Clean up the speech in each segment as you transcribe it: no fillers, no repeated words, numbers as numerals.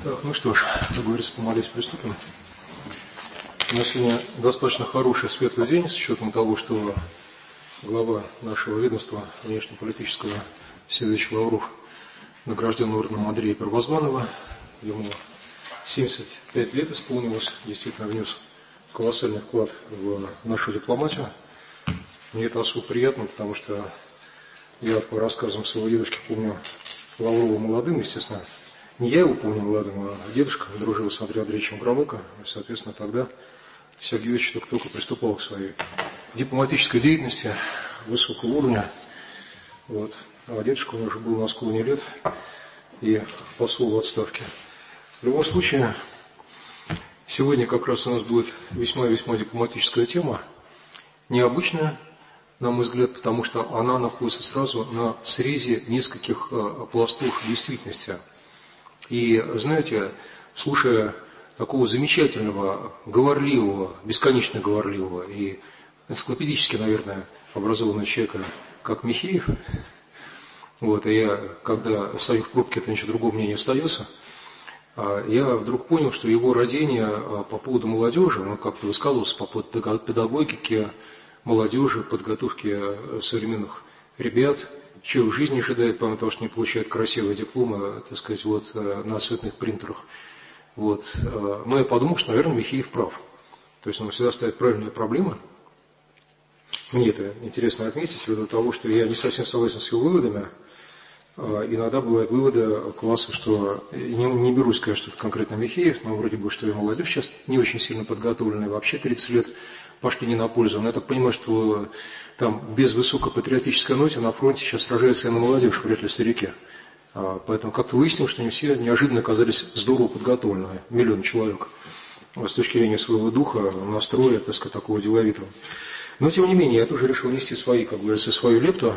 Так, ну что ж, как говорится, помолись, приступим. У нас сегодня достаточно хороший, светлый день, с учетом того, что глава нашего ведомства внешнеполитического Сергей Лавров награжден орденом Андрея Первозванного. Ему 75 лет исполнилось, действительно внес колоссальный вклад в нашу дипломатию. Мне это особо приятно, потому что я по рассказам своего дедушки помню Лаврова молодым, естественно. Не я его помню молодым, а дедушка дружил с Андреем Андреевичем Громыко. И, соответственно, тогда Сергей Ильич только приступал к своей дипломатической деятельности высокого уровня. Вот. А дедушка у него уже был на склоне лет и посол в отставке. В любом случае, сегодня как раз у нас будет весьма-весьма дипломатическая тема. Необычная, на мой взгляд, потому что она находится сразу на срезе нескольких пластов действительности. И, знаете, слушая такого замечательного, говорливого, бесконечно говорливого и энциклопедически, наверное, образованного человека, как Михеев, вот, и я, когда стою в пробке, это ничего другого мне не остается, я вдруг понял, что его родение по поводу молодежи, он как-то высказывался по поводу педагогики, молодежи, подготовки современных ребят, чего в жизни ожидает, помимо того, что не получают красивые дипломы, так сказать, вот, на цветных принтерах. Вот. Но я подумал, что, наверное, Михеев прав. То есть он всегда ставит правильные проблемы. Мне это интересно отметить, ввиду того, что я не совсем согласен с его выводами. Иногда бывают выводы класса, что не берусь сказать, что это конкретно Михеев, но вроде бы, что и молодежь сейчас не очень сильно подготовленная, вообще 30 лет пошли не на пользу. Но я так понимаю, что там без высокопатриотической ноты на фронте сейчас сражается и на молодежь, вряд ли старики. Поэтому как-то выяснилось, что они все неожиданно оказались здорово подготовленными, миллион человек, с точки зрения своего духа, настроя, так сказать, такого деловитого. Но тем не менее, я тоже решил внести свои, как говорится, свою лепту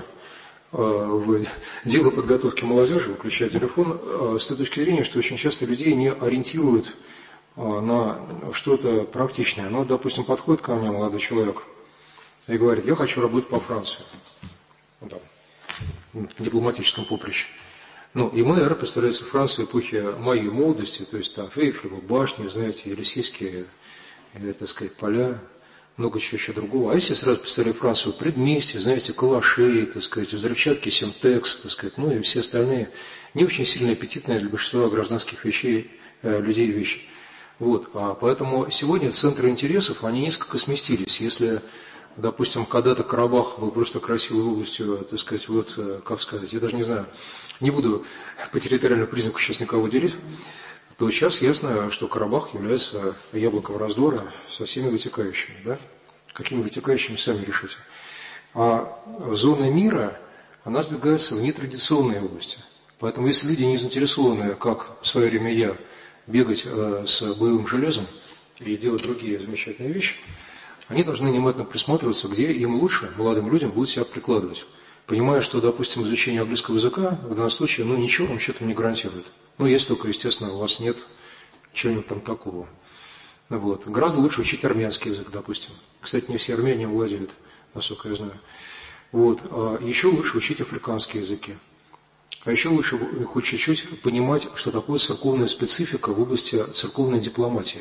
в дело подготовки молодежи, выключая телефон, с той точки зрения, что очень часто людей не ориентируют на что-то практичное. Ну, допустим, подходит ко мне молодой человек и говорит: я хочу работать по Франции, там, в дипломатическом поприще. Ну, ему, наверное, представляется Франция эпохи моей молодости, то есть там Эйфелева башня, знаете, Елисейские, так сказать, поля, много чего еще другого. А если сразу представляю Францию предместье, знаете, калаши, так сказать, взрывчатки Семтекс, так сказать, ну и все остальные не очень сильно аппетитные для большинства гражданских людей вещи. Вот, поэтому сегодня центры интересов, они несколько сместились. Если, допустим, когда-то Карабах был просто красивой областью, так сказать, вот, как сказать, я даже не знаю, не буду по территориальному признаку сейчас никого делить, то сейчас ясно, что Карабах является яблоком раздора со всеми вытекающими, да? Какими вытекающими, сами решите. А зона мира, она сдвигается в нетрадиционные области. Поэтому если люди не заинтересованы, как в свое время я, бегать с боевым железом и делать другие замечательные вещи, они должны внимательно присматриваться, где им лучше, молодым людям, будет себя прикладывать. Понимая, что, допустим, изучение английского языка в данном случае, ну, ничего вам что-то не гарантирует. Ну, если только, естественно, у вас нет чего-нибудь там такого. Вот. Гораздо лучше учить армянский язык, допустим. Кстати, не все армяне владеют, насколько я знаю. Вот. А еще лучше учить африканские языки. А еще лучше хоть чуть-чуть понимать, что такое церковная специфика в области церковной дипломатии.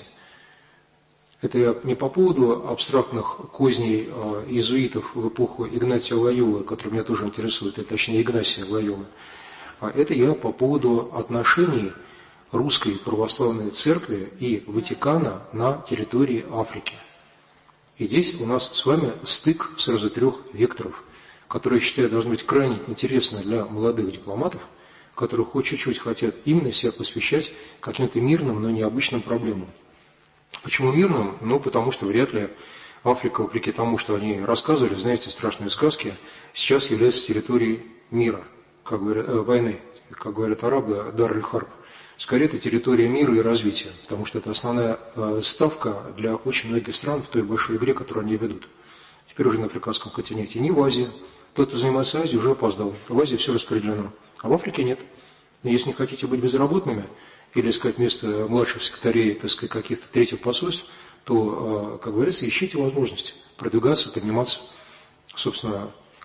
Это я не по поводу абстрактных козней иезуитов в эпоху Игнатия Лойолы, который меня тоже интересует, точнее Игнатия Лойолы, а это я по поводу отношений русской православной церкви и Ватикана на территории Африки. И здесь у нас с вами стык сразу трех векторов, которые, я считаю, должны быть крайне интересны для молодых дипломатов, которые хоть чуть-чуть хотят именно себя посвящать каким-то мирным, но необычным проблемам. Почему мирным? Ну, потому что вряд ли Африка, вопреки тому, что они рассказывали, знаете, страшные сказки, сейчас является территорией мира, как говорят, войны, как говорят арабы, дар-эль-харб. Скорее, это территория мира и развития, потому что это основная ставка для очень многих стран в той большой игре, которую они ведут. Теперь уже на африканском континенте, не в Азии. Тот, кто занимается Азией, уже опоздал. В Азии все распределено, а в Африке нет. И если не хотите быть безработными, или искать место младших секретарей, так сказать, каких-то третьих посольств, то, как говорится, ищите возможности продвигаться, подниматься, собственно,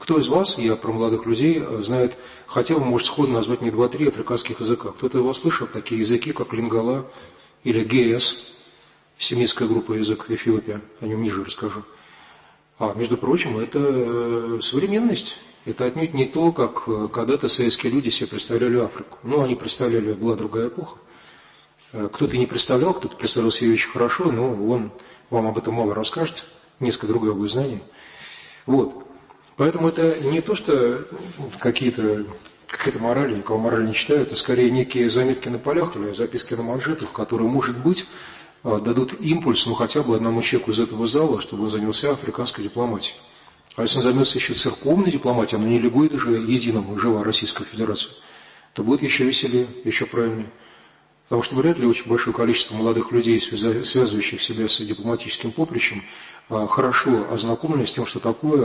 Кто из вас, я про молодых людей, знает, хотя бы может сходу назвать мне 2-3 африканских языка? Кто-то из вас слышал такие языки, как лингала или ГС, семитская группа язык Эфиопия, о нем ниже расскажу. А, между прочим, это современность. Это отнюдь не то, как когда-то советские люди себе представляли Африку. Ну, они представляли, была другая эпоха. Кто-то не представлял, кто-то представлял себе очень хорошо, но он вам об этом мало расскажет, несколько другое будет знание. Вот. Поэтому это не то, что какая-то мораль, никого мораль не читают, это скорее некие заметки на полях или записки на манжетах, которые, может быть, дадут импульс, ну, хотя бы одному человеку из этого зала, чтобы он занялся африканской дипломатией. А если он займется еще церковной дипломатией, оно не лягует уже единому, жива Российская Федерация, то будет еще веселее, еще правильнее. Потому что вряд ли очень большое количество молодых людей, связывающих себя с дипломатическим поприщем, хорошо ознакомлены с тем, что такое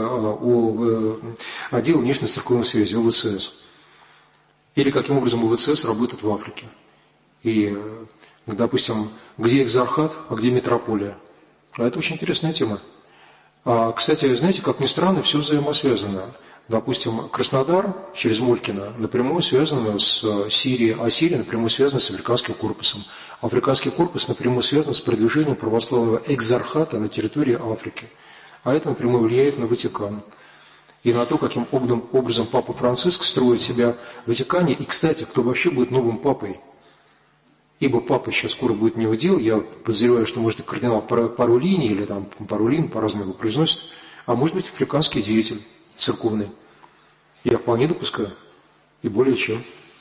отдел внешней церковной связи, ОВЦС. Или каким образом ОВЦС работает в Африке. И, допустим, где экзархат, а где метрополия. А это очень интересная тема. Кстати, знаете, как ни странно, все взаимосвязано. Допустим, Краснодар через Молькино напрямую связан с Сирией, а Сирия напрямую связана с Африканским корпусом. Африканский корпус напрямую связан с продвижением православного экзархата на территории Африки. А это напрямую влияет на Ватикан. И на то, каким образом Папа Франциск строит себя в Ватикане. И, кстати, кто вообще будет новым папой? Ибо папа сейчас скоро будет не в дел, я подозреваю, что может и кардинал Паролини, или там Паролин, по-разному его произносят, а может быть африканский деятель церковный. Я вполне допускаю, и более чем.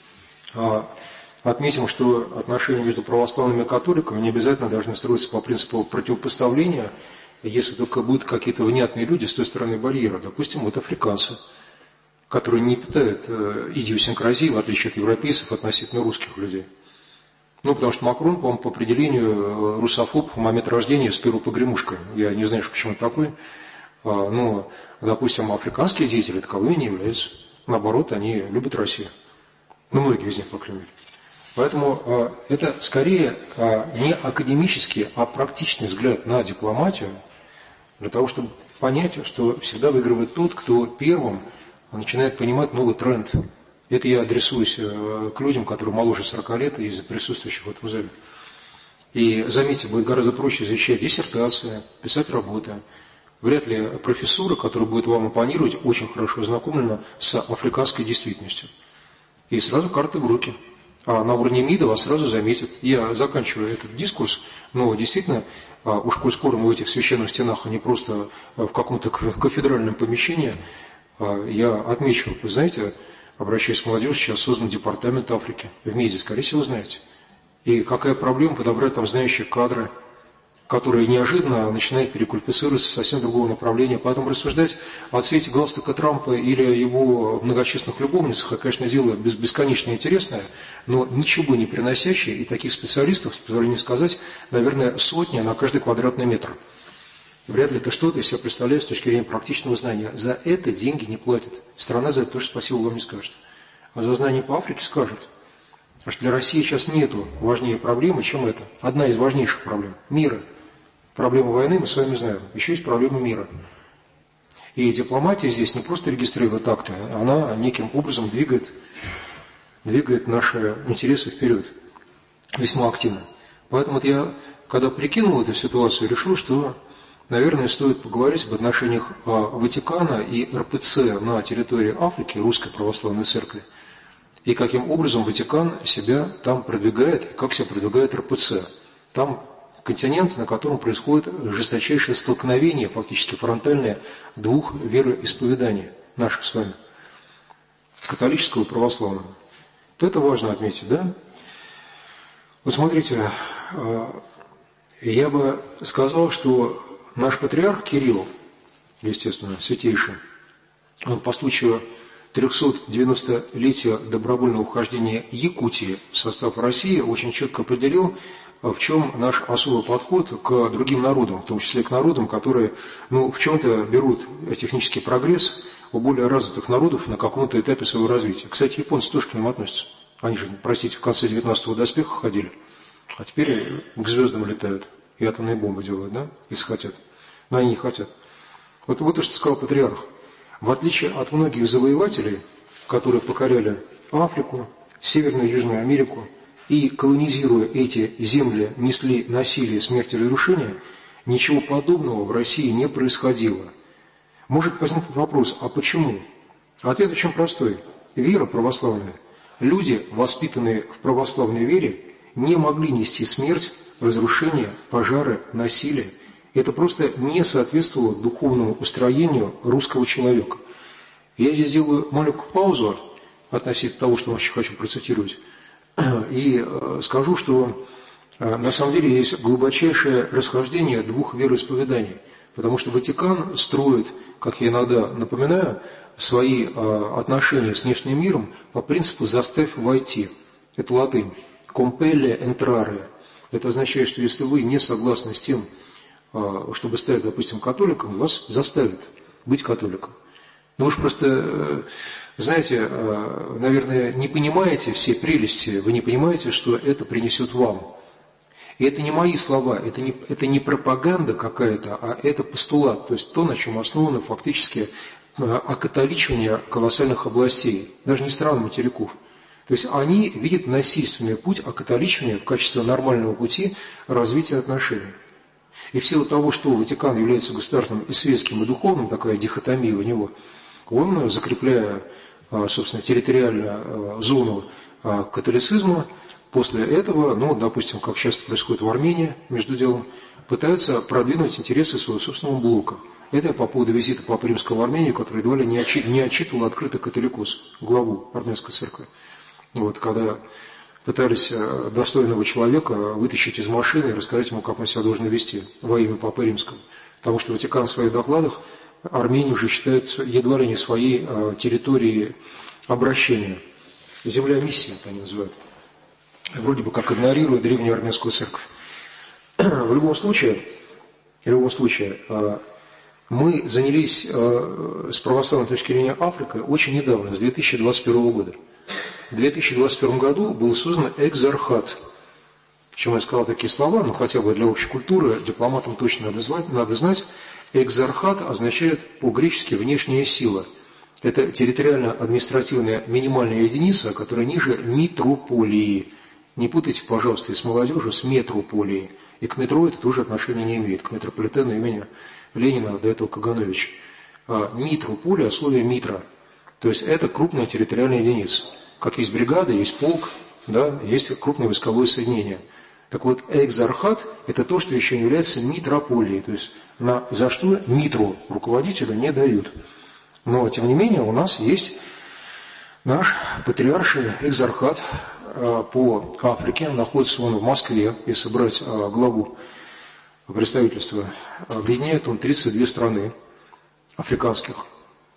Отметим, что отношения между православными и католиками не обязательно должны строиться по принципу противопоставления, если только будут какие-то внятные люди с той стороны барьера. Допустим, вот африканцы, которые не питают идиосинкразии, в отличие от европейцев, относительно русских людей. Ну, потому что Макрон, по-моему, по определению русофоб в момент рождения с первой погремушкой. Я не знаю, почему такой. Но, допустим, африканские деятели таковыми не являются. Наоборот, они любят Россию. Ну, многие из них, по крайней мере. Поэтому это скорее не академический, а практичный взгляд на дипломатию, для того, чтобы понять, что всегда выигрывает тот, кто первым начинает понимать новый тренд. Это я адресуюсь к людям, которые моложе 40 лет из присутствующих в этом зале. И, заметьте, будет гораздо проще защищать диссертации, писать работы. Вряд ли профессура, которая будет вам оппонировать, очень хорошо ознакомлена с африканской действительностью. И сразу карты в руки. А на уровне МИДа вас сразу заметят. Я заканчиваю этот дискурс, но действительно, уж коль скоро мы в этих священных стенах, а не просто в каком-то кафедральном помещении, я отмечу, вы знаете, обращаясь к молодежи, сейчас создан департамент Африки. В МИДе, скорее всего, знаете. И какая проблема подобрать там знающие кадры, которые неожиданно начинают переквалифицироваться в совсем другого направления. Поэтому рассуждать о цвете галстука Трампа или его многочисленных любовницах, это, конечно, дело бесконечно интересное, но ничего не приносящее, и таких специалистов, с позволения сказать, наверное, сотни на каждый квадратный метр. Вряд ли это что-то из себя представляет с точки зрения практичного знания. За это деньги не платят. Страна за это тоже спасибо вам не скажет. А за знание по Африке скажет. Потому что для России сейчас нету важнее проблемы, чем это. Одна из важнейших проблем – мира. Проблема войны мы с вами знаем. Еще есть проблема мира. И дипломатия здесь не просто регистрирует акты, она неким образом двигает наши интересы вперед. Весьма активно. Поэтому вот я, когда прикинул эту ситуацию, решил, что, наверное, стоит поговорить об отношениях Ватикана и РПЦ на территории Африки, Русской Православной Церкви, и каким образом Ватикан себя там продвигает, и как себя продвигает РПЦ. Там континент, на котором происходит жесточайшее столкновение, фактически фронтальное, двух вероисповеданий наших с вами, католического и православного. Вот это важно отметить, да? Вот смотрите, я бы сказал, что наш патриарх Кирилл, естественно, святейший, он по случаю 390-летия добровольного вхождения Якутии в состав России очень четко определил, в чем наш особый подход к другим народам, в том числе к народам, которые в чем-то берут технический прогресс у более развитых народов на каком-то этапе своего развития. Кстати, японцы тоже к ним относятся. Они же, простите, в конце 19-го доспеха ходили, а теперь к звездам летают и атомные бомбы делают, да, если хотят. Но они не хотят. Вот то, что сказал патриарх. В отличие от многих завоевателей, которые покоряли Африку, Северную и Южную Америку и, колонизируя эти земли, несли насилие, смерть и разрушение, ничего подобного в России не происходило. Может возникнуть вопрос, а почему? Ответ очень простой. Вера православная. Люди, воспитанные в православной вере, не могли нести смерть, разрушение, пожары, насилие. Это просто не соответствовало духовному устроению русского человека. Я здесь делаю маленькую паузу относительно того, что вообще хочу процитировать, и скажу, что на самом деле есть глубочайшее расхождение двух вероисповеданий, потому что Ватикан строит, как я иногда напоминаю, свои отношения с внешним миром по принципу «заставь войти». Это латынь. «Compelle entrare». Это означает, что если вы не согласны с тем, чтобы стать, допустим, католиком, вас заставят быть католиком. Но вы же просто, знаете, наверное, не понимаете все прелести, вы не понимаете, что это принесет вам. И это не мои слова, это не пропаганда какая-то, а это постулат, то есть то, на чем основано фактически окатоличивание колоссальных областей, даже не стран, материков. То есть они видят насильственный путь окатоличивания в качестве нормального пути развития отношений. И в силу того, что Ватикан является государственным и светским, и духовным, такая дихотомия у него, он, закрепляя, собственно, территориальную зону католицизма, после этого, ну, допустим, как часто происходит в Армении, между делом, пытается продвинуть интересы своего собственного блока. Это по поводу визита Папы Римского в Армению, который едва ли не отчитывал открыто католикос, главу армянской церкви. Вот, когда пытались достойного человека вытащить из машины и рассказать ему, как он себя должен вести во имя Папы Римского. Потому что Ватикан в своих докладах Армению уже считает едва ли не своей территорией обращения. Земля миссии, это они называют. Вроде бы как игнорируя древнюю армянскую церковь. В любом случае, мы занялись с православной точки зрения Африкой очень недавно, с 2021 года. В 2021 году был создан экзархат. Почему я сказал такие слова? Ну, хотя бы для общей культуры, дипломатам точно надо знать. Экзархат означает по-гречески «внешняя сила». Это территориально-административная минимальная единица, которая ниже митрополии. Не путайте, пожалуйста, с молодежью с метрополией. И к метро это тоже отношения не имеет, к метрополитену имени Ленина, до этого Кагановича. А митрополия, слове «митро». То есть это крупная территориальная единица. Как есть бригада, есть полк, да, есть крупное войсковое соединение. Так вот, экзархат – это то, что еще не является митрополией. То есть за что митру руководителю не дают. Но, тем не менее, у нас есть наш патриарший экзархат по Африке. Находится он в Москве, если брать главу представительства. Объединяет он 32 страны африканских.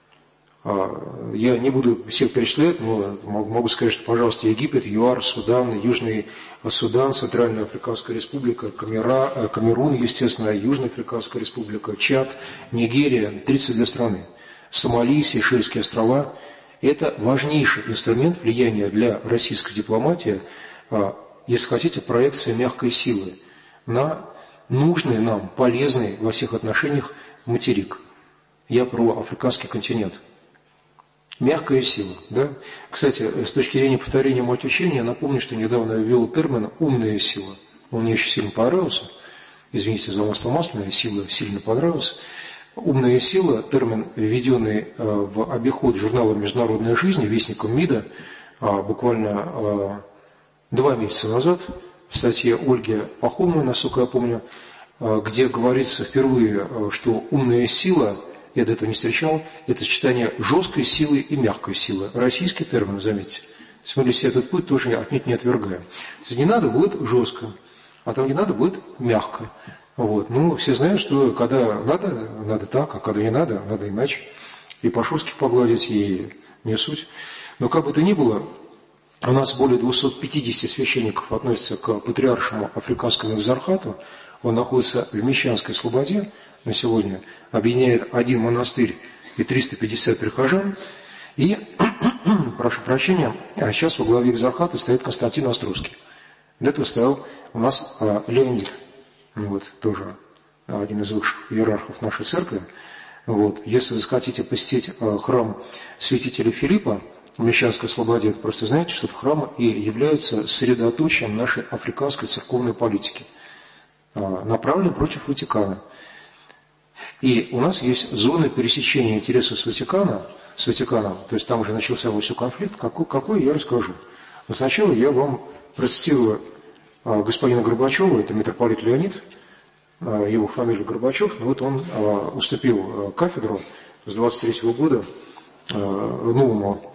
Я не буду всех перечислять, но могу сказать, что, пожалуйста, Египет, ЮАР, Судан, Южный Судан, Центральная Африканская Республика, Камерун, естественно, Южная Африканская Республика, Чад, Нигерия, 32 страны, Сомали, Сейшельские острова. Это важнейший инструмент влияния для российской дипломатии, если хотите, проекция мягкой силы на нужный нам, полезный во всех отношениях материк. Я про африканский континент. Мягкая сила. Да? Кстати, с точки зрения повторения моего учения, я напомню, что недавно я ввел термин «умная сила». Он мне очень сильно понравился. Извините за масло масляное, сила сильно понравилась. Умная сила, термин, введенный в обиход журнала «Международная жизнь», вестником МИДа, буквально 2 месяца назад, в статье Ольги Пахомовой, насколько я помню, где говорится впервые, что умная сила, я до этого не встречал, это сочетание жесткой силы и мягкой силы. Российский термин, заметьте. Мы для себя этот путь тоже отнюдь не отвергаем. То есть не надо будет жестко, а там не надо будет мягко. Вот. Ну, все знают, что когда надо так, а когда не надо иначе. И по-шурски погладить, и не суть. Но как бы то ни было, у нас более 250 священников относятся к патриаршему африканскому экзархату. Он находится в Мещанской Слободе на сегодня, объединяет 1 монастырь и 350 прихожан. И, прошу прощения, сейчас во главе экзархата стоит Константин Островский. До этого стоял у нас Леонид, вот, тоже один из высших иерархов нашей церкви. Вот. Если вы хотите посетить храм святителя Филиппа в Мещанской Слободе, просто знаете, что этот храм и является средоточием нашей африканской церковной политики, направлен против Ватикана. И у нас есть зоны пересечения интересов с Ватиканом, то есть там уже начался вовсю конфликт, какой я расскажу. Но сначала я вам процитирую господина Горбачева, это митрополит Леонид, его фамилия Горбачев, но вот он уступил кафедру с 23 года новому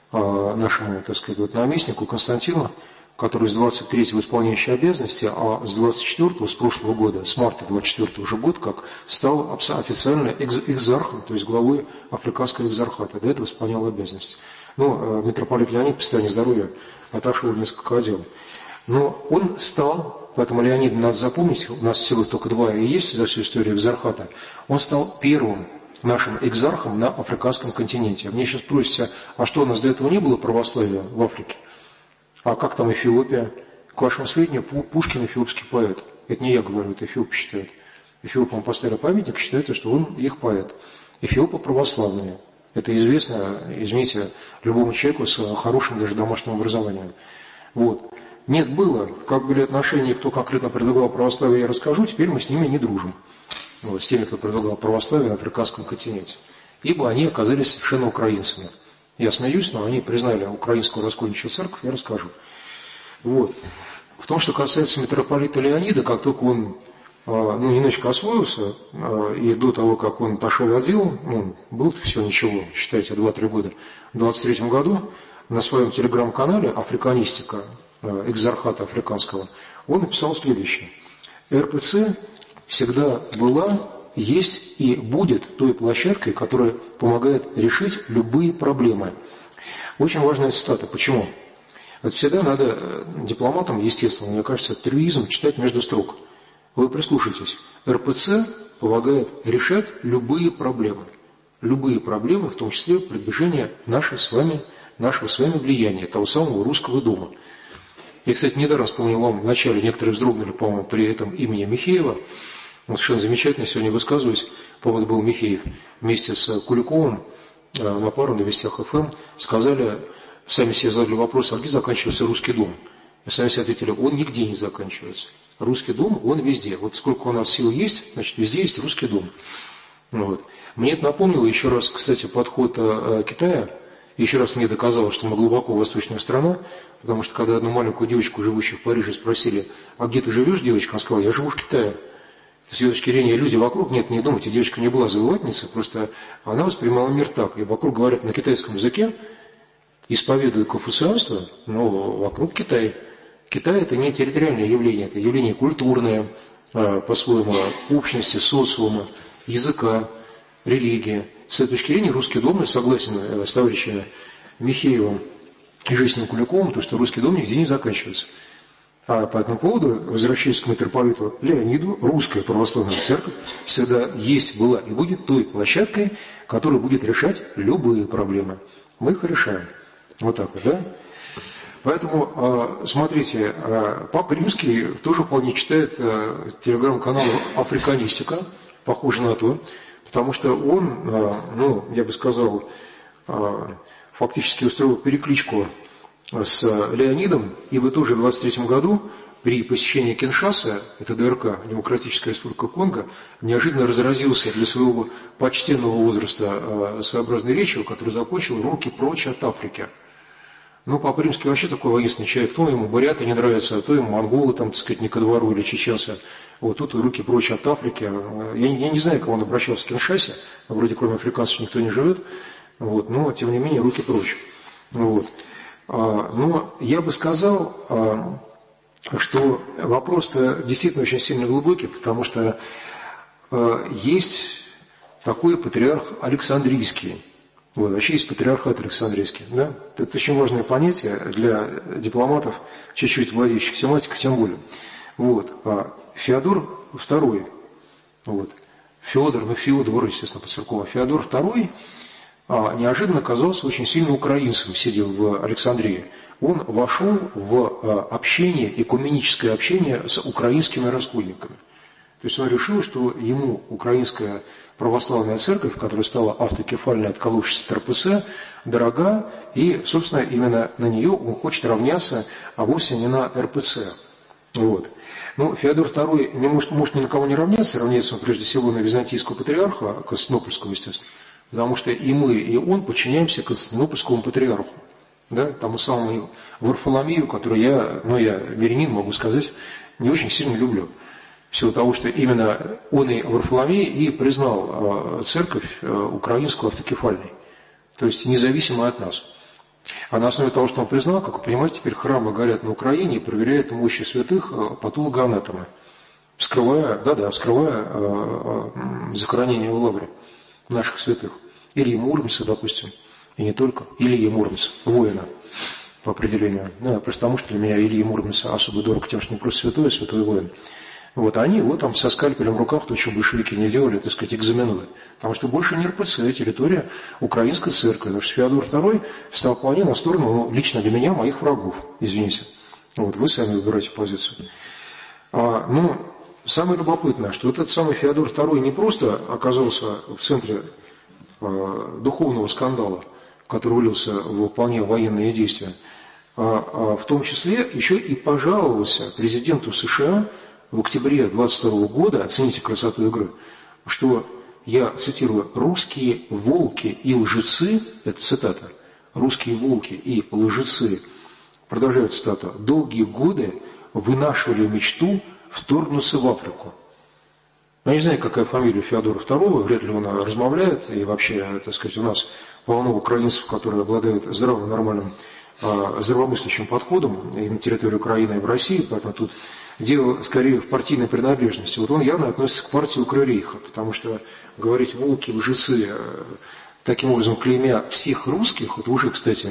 нашему, так сказать, вот наместнику Константину, который с 23-го исполняющий обязанности, а с 24-го, с прошлого года, с марта 24-го уже год, как стал официально экзархом, то есть главой Африканского экзархата. До этого исполнял обязанности. Но митрополит Леонид по состоянию здоровья отошел в несколько отделов. Но он стал, поэтому Леонида надо запомнить, у нас всего только два и есть за всю историю экзархата, он стал первым нашим экзархом на африканском континенте. Мне сейчас спросите, а что у нас до этого не было православия в Африке? А как там Эфиопия? К вашему сведению, Пушкин эфиопский поэт. Это не я говорю, это эфиопы считают. Эфиопам поставили памятник, считается, что он их поэт. Эфиопы православные. Это известно, извините, любому человеку с хорошим даже домашним образованием. Вот. Нет, было. Как были отношения, кто конкретно предлагал православие, я расскажу. Теперь мы с ними не дружим. Вот, с теми, кто предлагал православие на африканском континенте. Ибо они оказались совершенно украинцами. Я смеюсь, но они признали украинскую раскольничью церковь, я расскажу. Вот. В том, что касается митрополита Леонида, как только он немножечко освоился, и до того, как он отошел от дел, было все ничего, считайте, 2-3 года, в 23 году на своем телеграм-канале «Африканистика», экзархата африканского, он написал следующее. РПЦ всегда была, есть и будет той площадкой, которая помогает решить любые проблемы. Очень важная цитата. Почему? Вот всегда надо дипломатам, естественно, мне кажется, трюизм читать между строк. Вы прислушайтесь. РПЦ помогает решать любые проблемы. Любые проблемы, в том числе продвижение нашего с вами влияния, того самого Русского дома. Я, кстати, недаром вспомнил вам, вначале некоторые вздрогнули, по-моему, при этом имени Михеева. Он совершенно замечательно сегодня высказываюсь. По-моему, был Михеев вместе с Куликовым на пару на Вестях ФМ сказали, сами себе задали вопрос, а где заканчивается Русский дом? И сами себе ответили, он нигде не заканчивается. Русский дом, он везде. Вот сколько у нас сил есть, значит, везде есть Русский дом. Вот. Мне это напомнило еще раз, кстати, подход Китая. Еще раз мне доказало, что мы глубоко восточная страна, потому что когда одну маленькую девочку, живущую в Париже, спросили, а где ты живешь, девочка? Она сказала, я живу в Китае. С ее точки зрения люди вокруг, нет, не думайте, девочка не была завоевательницей, просто она воспринимала мир так. И вокруг говорят на китайском языке, исповедуя конфуцианство, но вокруг Китай. Китай – это не территориальное явление, это явление культурное, по-своему, общности, социума, языка, религии. С этой точки зрения русский дом, я согласен с товарищами Михеевым и Жизненным Куликовым, то, что русский дом нигде не заканчивается. А по этому поводу, возвращаясь к митрополиту Леониду, русская православная церковь всегда есть, была и будет той площадкой, которая будет решать любые проблемы. Мы их решаем. Вот так вот, да? Поэтому, смотрите, Папа Римский тоже вполне читает телеграм-канал «Африканистика», похоже на то, потому что он, я бы сказал, фактически устроил перекличку с Леонидом, ибо тоже в 23 году при посещении Киншасы, это ДРК, Демократическая Республика Конго, неожиданно разразился для своего почтенного возраста своеобразной речью, которую закончил «Руки прочь от Африки». Ну, Папа Римский вообще такой воинственный человек, то ему буряты не нравятся, то ему монголы, там, так сказать, не ко двору, или чеченцы. Вот тут руки прочь от Африки. Я не знаю, к кому он обращался в Киншасе, вроде кроме африканцев никто не живет, вот, но, тем не менее, руки прочь. Вот. Но я бы сказал, что вопрос-то действительно очень сильно глубокий, потому что есть такой патриарх Александрийский. Вот, вообще есть патриархат Александрийский. Да? Это очень важное понятие для дипломатов, чуть-чуть владеющих тематикой, тем более. Вот. Феодор II, вот. Феодор, естественно, по-церковному. Феодор II неожиданно оказался очень сильно украинцем, сидел в Александрии. Он вошел в общение, экуменическое общение с украинскими раскольниками. То есть он решил, что ему украинская православная церковь, которая стала автокефальной, отколовшись от РПЦ, дорога, и, собственно, именно на нее он хочет равняться, а вовсе не на РПЦ. Вот. Ну, Феодор II не может ни на кого не равняться он прежде всего на византийского патриарха, Константинопольского, естественно, потому что и мы, и он подчиняемся Константинопольскому патриарху, да, тому самому Варфоломею, который я мирянин, могу сказать, не очень сильно люблю. В силу того, что именно он и Варфоломей и признал церковь украинскую автокефальной, то есть независимо от нас. А на основе того, что он признал, как вы понимаете, теперь храмы горят на Украине и проверяют мощи святых патологоанатомы, скрывая захоронение в лавре наших святых. Ильи Муромца, допустим, и не только. Ильи Муромца, воина, по определению. Да, просто потому, что для меня Ильи Муромца особо дорог тем, что не просто святой, а святой воин. Вот они вот там со скальпелем в руках, то, что большевики не делали, так сказать, экзаменуют. Потому что больше не РПЦ, территория украинской церкви. Потому что Феодор II стал вполне на сторону, лично для меня, моих врагов. Извините. Вот, вы сами выбираете позицию. Самое любопытное, что этот самый Феодор II не просто оказался в центре духовного скандала, который вылился в вполне военные действия, а в том числе еще и пожаловался президенту США в октябре 22 года, оцените красоту игры, что, я цитирую, «русские волки и лжецы», это цитата, «русские волки и лжецы», продолжает цитату, «долгие годы вынашивали мечту вторгнуться в Африку». Я не знаю, какая фамилия Феодора II, вряд ли он размовляет, и вообще, так сказать, у нас полно украинцев, которые обладают здравым, нормальным, здравомыслящим подходом и на территории Украины, и в России, поэтому тут дело скорее в партийной принадлежности. Вот он явно относится к партии Укррейха, потому что говорить волки, лжецы, таким образом клеймя всех русских, это уже, кстати,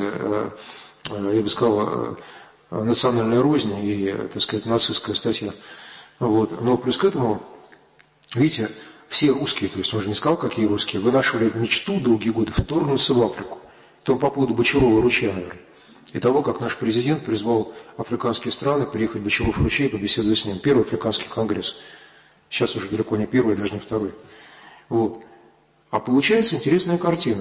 я бы сказал, национальная рознь и, так сказать, нацистская статья. Вот. Но плюс к этому, видите, все русские, то есть он же не сказал, какие русские, вынашивали мечту долгие годы вторгнуться в Африку. Это он по поводу Бочарова ручья, наверное. И того, как наш президент призвал африканские страны приехать в Бочаров ручей и побеседовать с ним. Первый африканский конгресс. Сейчас уже далеко не первый, даже не второй. Вот. А получается интересная картина.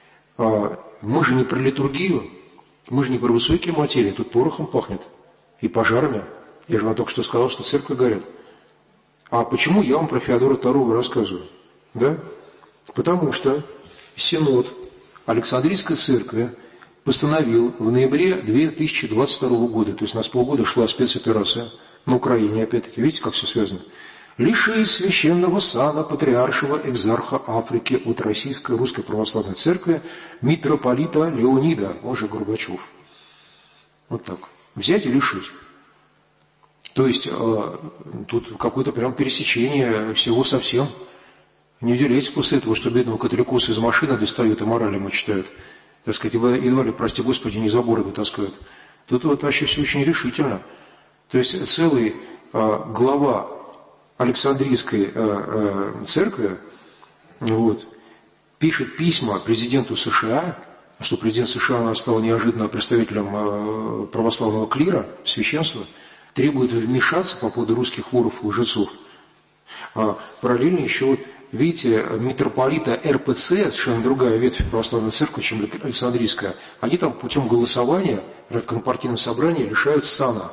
Мы же не про литургию, мы же не про высокие материи, тут порохом пахнет и пожарами. Я же вам только что сказал, что церкви горят. А почему я вам про Феодора II рассказываю? Да? Потому что Синод Александрийской церкви постановил в ноябре 2022 года, то есть у нас полгода шла спецоперация на Украине, опять-таки, видите, как все связано, лишить священного сана патриаршего экзарха Африки от Российской Русской Православной Церкви митрополита Леонида, он же Горбачев. Вот так. Взять и лишить. То есть тут какое-то прям пересечение всего совсем. Не удивляйтесь после этого, что бедного католикоса из машины достают и мораль ему читают. Так сказать, едва ли, прости Господи, не за бороду таскают. Тут вот вообще все очень решительно. То есть целый глава Александрийской церкви вот, пишет письма президенту США, что президент США стал неожиданно представителем православного клира, священства, требует вмешаться по поводу русских воров и лжецов. Параллельно еще, видите, митрополита РПЦ, совершенно другая ветвь православной церкви, чем Александрийская, они там путем голосования в компартийном собрании лишают сана.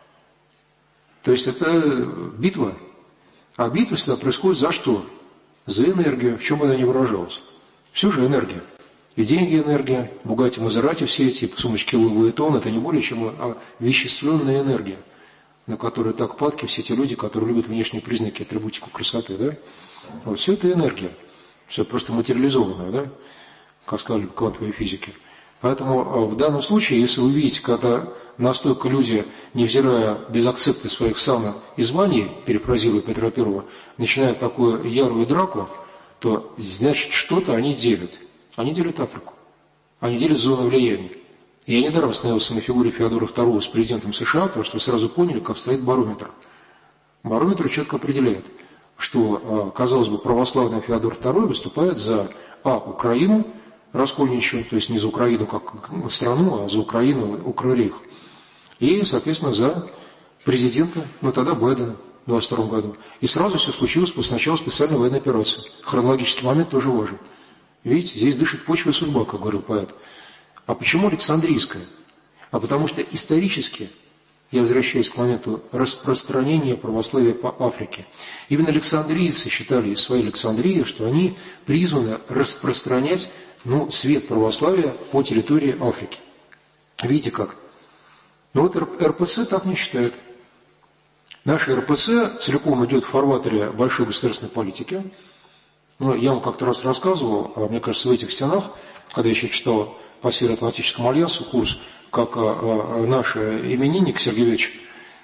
То есть это битва. А битва всегда происходит за что? За энергию, в чем она не выражалась. Все же энергия. И деньги энергия, Бугатти, Мазерати, все эти сумочки Луи Вуиттон, это не более чем овеществленная энергия, на которую так падки все те люди, которые любят внешние признаки, атрибутику красоты, да? Вот все это энергия, все просто материализованное, да? Как сказали квантовые физики. Поэтому в данном случае, если вы видите, когда настолько люди, невзирая без акцепта своих сан и званий, перефразируя Петра I, начинают такую ярую драку, то значит что-то они делят. Они делят Африку. Они делят зону влияния. Я недаром остановился на фигуре Феодора II с президентом США, потому что вы сразу поняли, как стоит барометр. Барометр четко определяет, что, казалось бы, православный Феодор II выступает за Украину раскольничью, то есть не за Украину как страну, а за Украину Укррейх. И, соответственно, за президента, тогда Байдена. в 22 году. И сразу все случилось после начала специальной военной операции. Хронологический момент тоже важен. Видите, здесь дышит почва и судьба, как говорил поэт. А почему Александрийская? А потому что исторически, я возвращаюсь к моменту распространения православия по Африке, именно александрийцы считали из своей Александрии, что они призваны распространять свет православия по территории Африки. Видите как? Но вот РПЦ так не считает. Наша РПЦ целиком идет в фарватере большой государственной политики. Я вам как-то раз рассказывал, мне кажется, в этих стенах, когда я еще читал по Североатлантическому альянсу курс, как наш именинник Сергеевич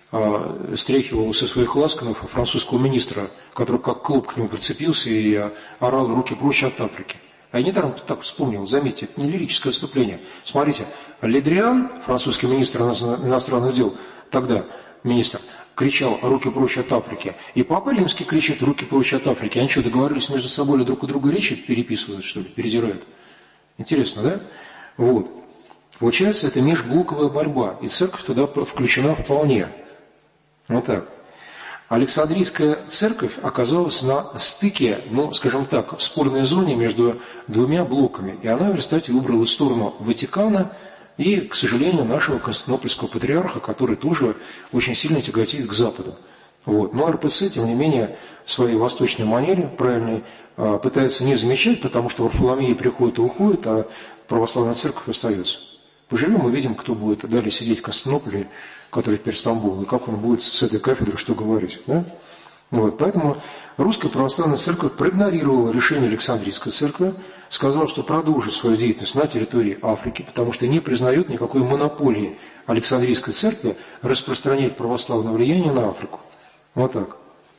стряхивал со своих ласканов французского министра, который как клуб к нему прицепился и орал «руки прочь от Африки». А я недаром так вспомнил, заметьте, это не лирическое отступление. Смотрите, Ледриан, французский министр иностранных дел, тогда министр, кричал «руки прочь от Африки». И Папа Римский кричит «руки прочь от Африки». Они что, договорились между собой или друг у друга речи переписывают, что ли, передирают? Интересно, да? Вот. Получается, это межблоковая борьба, и церковь туда включена вполне. Вот так. Александрийская церковь оказалась на стыке, скажем так, в спорной зоне между двумя блоками. И она в результате выбрала сторону Ватикана и, к сожалению, нашего Константинопольского патриарха, который тоже очень сильно тяготеет к Западу. Вот. Но РПЦ, тем не менее, в своей восточной манере правильной пытается не замечать, потому что Варфоломеи приходят и уходят, а православная церковь остается. Поживем, мы видим, кто будет далее сидеть в Константинополе, который теперь Стамбул, и как он будет с этой кафедры что говорить. Да? Вот. Поэтому Русская Православная Церковь проигнорировала решение Александрийской Церкви, сказала, что продолжит свою деятельность на территории Африки, потому что не признает никакой монополии Александрийской Церкви распространять православное влияние на Африку. Вот так.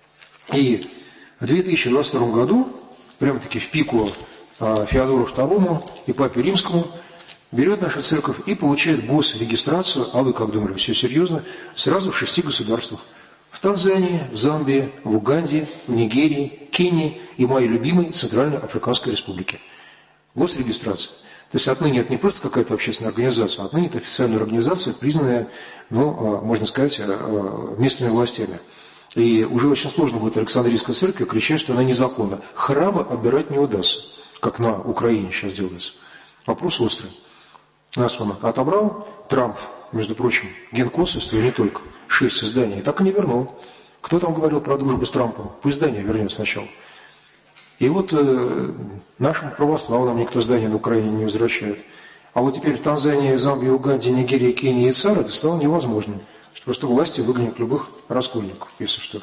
И в 2022 году, прямо-таки в пику Феодору II и Папе Римскому, берет наша церковь и получает госрегистрацию, а вы как думали, все серьезно, сразу в 6 государствах. В Танзании, в Замбии, в Уганде, в Нигерии, Кении и моей любимой Центральноафриканской Республике. Госрегистрация. То есть отныне это не просто какая-то общественная организация, а отныне это официальная организация, признанная, можно сказать, местными властями. И уже очень сложно будет Александрийской церкви кричать, что она незаконна. Храмы отбирать не удастся, как на Украине сейчас делается. Вопрос острый. Нас он отобрал, Трамп, между прочим, генконсульство и не только, 6 изданий, и так и не вернул. Кто там говорил про дружбу с Трампом? Пусть здание вернет сначала. И вот нашим православным никто здание на Украине не возвращает. А вот теперь в Танзании, Замбии, Уганде, Нигерии, Кении и ЦАР это стало невозможным. Просто власти выгонят любых раскольников, если что.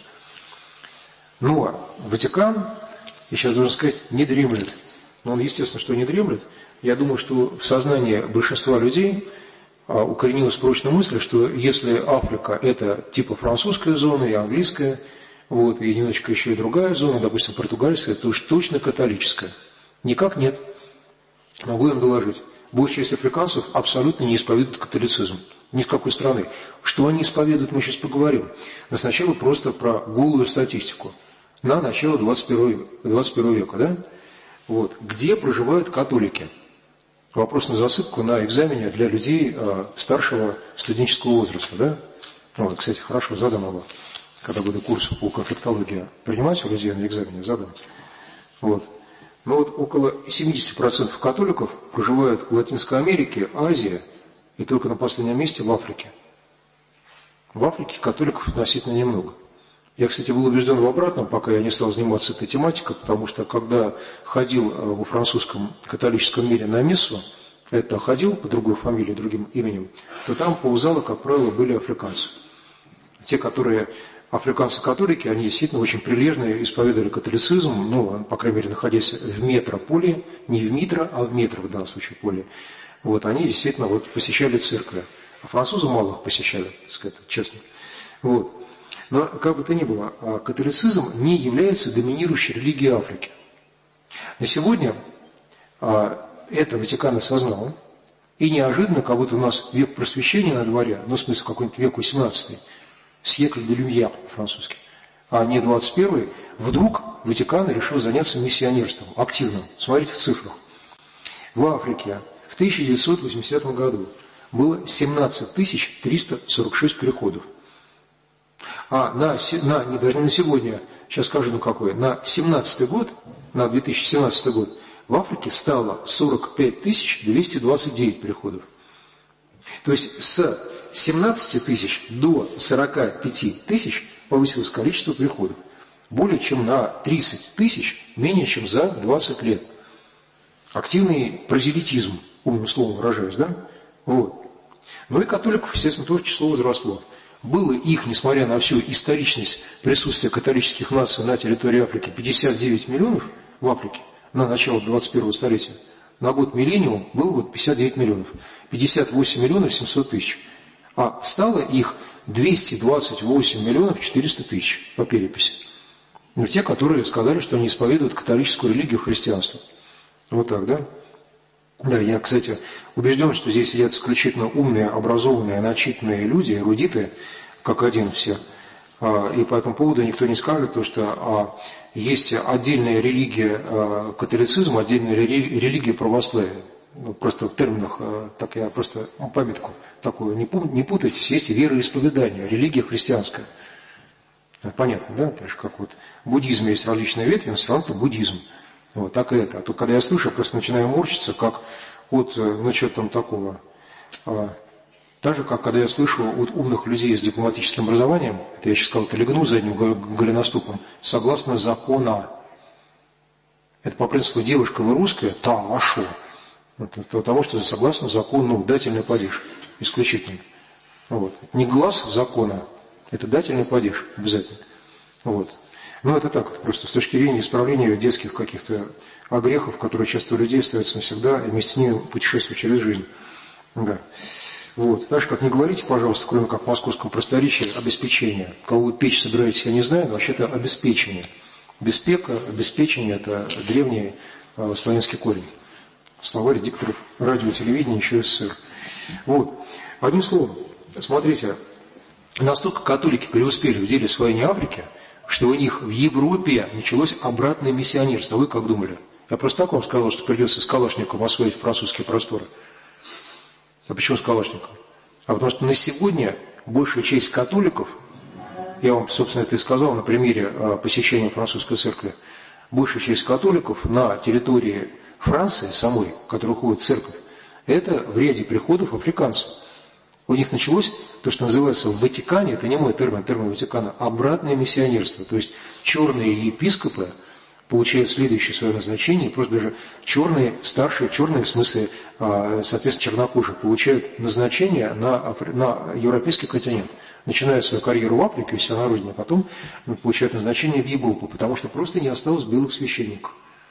А Ватикан, я сейчас должен сказать, не дремлет. Но он, естественно, что не дремлет. Я думаю, что в сознании большинства людей укоренилась прочная мысль, что если Африка – это типа французская зона и английская, и немножечко еще и другая зона, допустим, португальская, то уж точно католическая. Никак нет. Могу им доложить. Большая часть африканцев абсолютно не исповедует католицизм. Ни в какой страны. Что они исповедуют, мы сейчас поговорим. Но сначала просто про голую статистику. На начало 21 века, да? Где проживают католики? Вопрос на засыпку на экзамене для людей старшего студенческого возраста, да? Кстати, хорошо, задам его, когда буду курс по конфликтологии принимать у людей на экзамене, задам. Около 70% католиков проживают в Латинской Америке, Азии и только на последнем месте в Африке. В Африке католиков относительно немного. Я, кстати, был убежден в обратном, пока я не стал заниматься этой тематикой, потому что, когда ходил во французском католическом мире на мессу, это ходил по другой фамилии, другим именем, то там по залу, как правило, были африканцы. Те, которые африканцы-католики, они действительно очень прилежно исповедовали католицизм, по крайней мере, находясь в метрополе, не в Митро, а в метро в данном случае поле. Они действительно посещали церкви. А французы мало их посещали, так сказать, честно. Но, как бы то ни было, католицизм не является доминирующей религией Африки. На сегодня это Ватикан осознал, и неожиданно, как будто у нас век просвещения на дворе, в смысле какой-нибудь век 18, сьекль де люмьер по-французски, а не 21, вдруг Ватикан решил заняться миссионерством, активным. Смотрите в цифрах. В Африке в 1980 году было 17 346 переходов. даже не на сегодня, сейчас скажу, какой, на 2017 год, на 2017 год в Африке стало 45 229 приходов. То есть с 17 тысяч до 45 тысяч повысилось количество приходов. Более чем на 30 тысяч, менее чем за 20 лет. Активный прозелитизм, умным словом выражаюсь, да? Вот. Ну и католиков, естественно, тоже число возросло. Было их, несмотря на всю историчность присутствия католических наций на территории Африки, 59 миллионов в Африке на начало 21 столетия. На год миллениум было вот 59 миллионов. 58 миллионов 700 тысяч. А стало их 228 миллионов 400 тысяч по переписи. Ну, те, которые сказали, что они исповедуют католическую религию, христианство. Вот так, да? Да, я, кстати, убежден, что здесь сидят исключительно умные, образованные, начитанные люди, эрудиты, как один все. И по этому поводу никто не скажет, то, что есть отдельная религия католицизма, отдельная религия православия. Ну, просто в терминах, так я просто памятку такую, не путайтесь, есть вероисповедание, религия христианская. Понятно, да? Так же, как вот в буддизме есть различные ветви, но все равно это буддизм. Вот так и это. А то, когда я слышу, я просто начинаю морщиться, как от, ну что там такого. Так же, как когда я слышу от умных людей с дипломатическим образованием, это я сейчас сказал, это легну задним голеностопом, согласно закона. Это по принципу девушка вы русская, а шо? Потому что согласно закону дательный падеж исключительно. Вот. Не глаз закона, это дательный падеж обязательно. Вот. Ну, это так вот просто с точки зрения исправления детских каких-то огрехов, которые часто у людей остаются навсегда, и вместе с ними путешествуют через жизнь. Да. Вот. Так что, как не говорите, пожалуйста, кроме как в московском просторечии, обеспечение. Кого вы печь собираетесь, я не знаю, но вообще-то обеспечение. Беспека, обеспечение – это древний славянский корень. Словарь дикторов радио, телевидения, еще СССР. Вот. Одним словом, смотрите, настолько католики преуспели в деле освоения Африки, что у них в Европе началось обратное миссионерство. Вы как думали? Я просто так вам сказал, что придется с Калашниковым освоить французские просторы. А почему с Калашниковым? А потому что на сегодня большая часть католиков, я вам, собственно, это и сказал на примере посещения французской церкви, большая часть католиков на территории Франции самой, в которой ходит церковь, это в ряде приходов африканцев. У них началось то, что называется в Ватикане, это не мой термин, термин Ватикана, обратное миссионерство. То есть черные епископы получают следующее свое назначение, просто даже черные, старшие, черные в смысле, соответственно, чернокожие, получают назначение на европейский континент. Начинают свою карьеру в Африке, у себя на родине, а потом получают назначение в Европу, потому что просто не осталось белых священников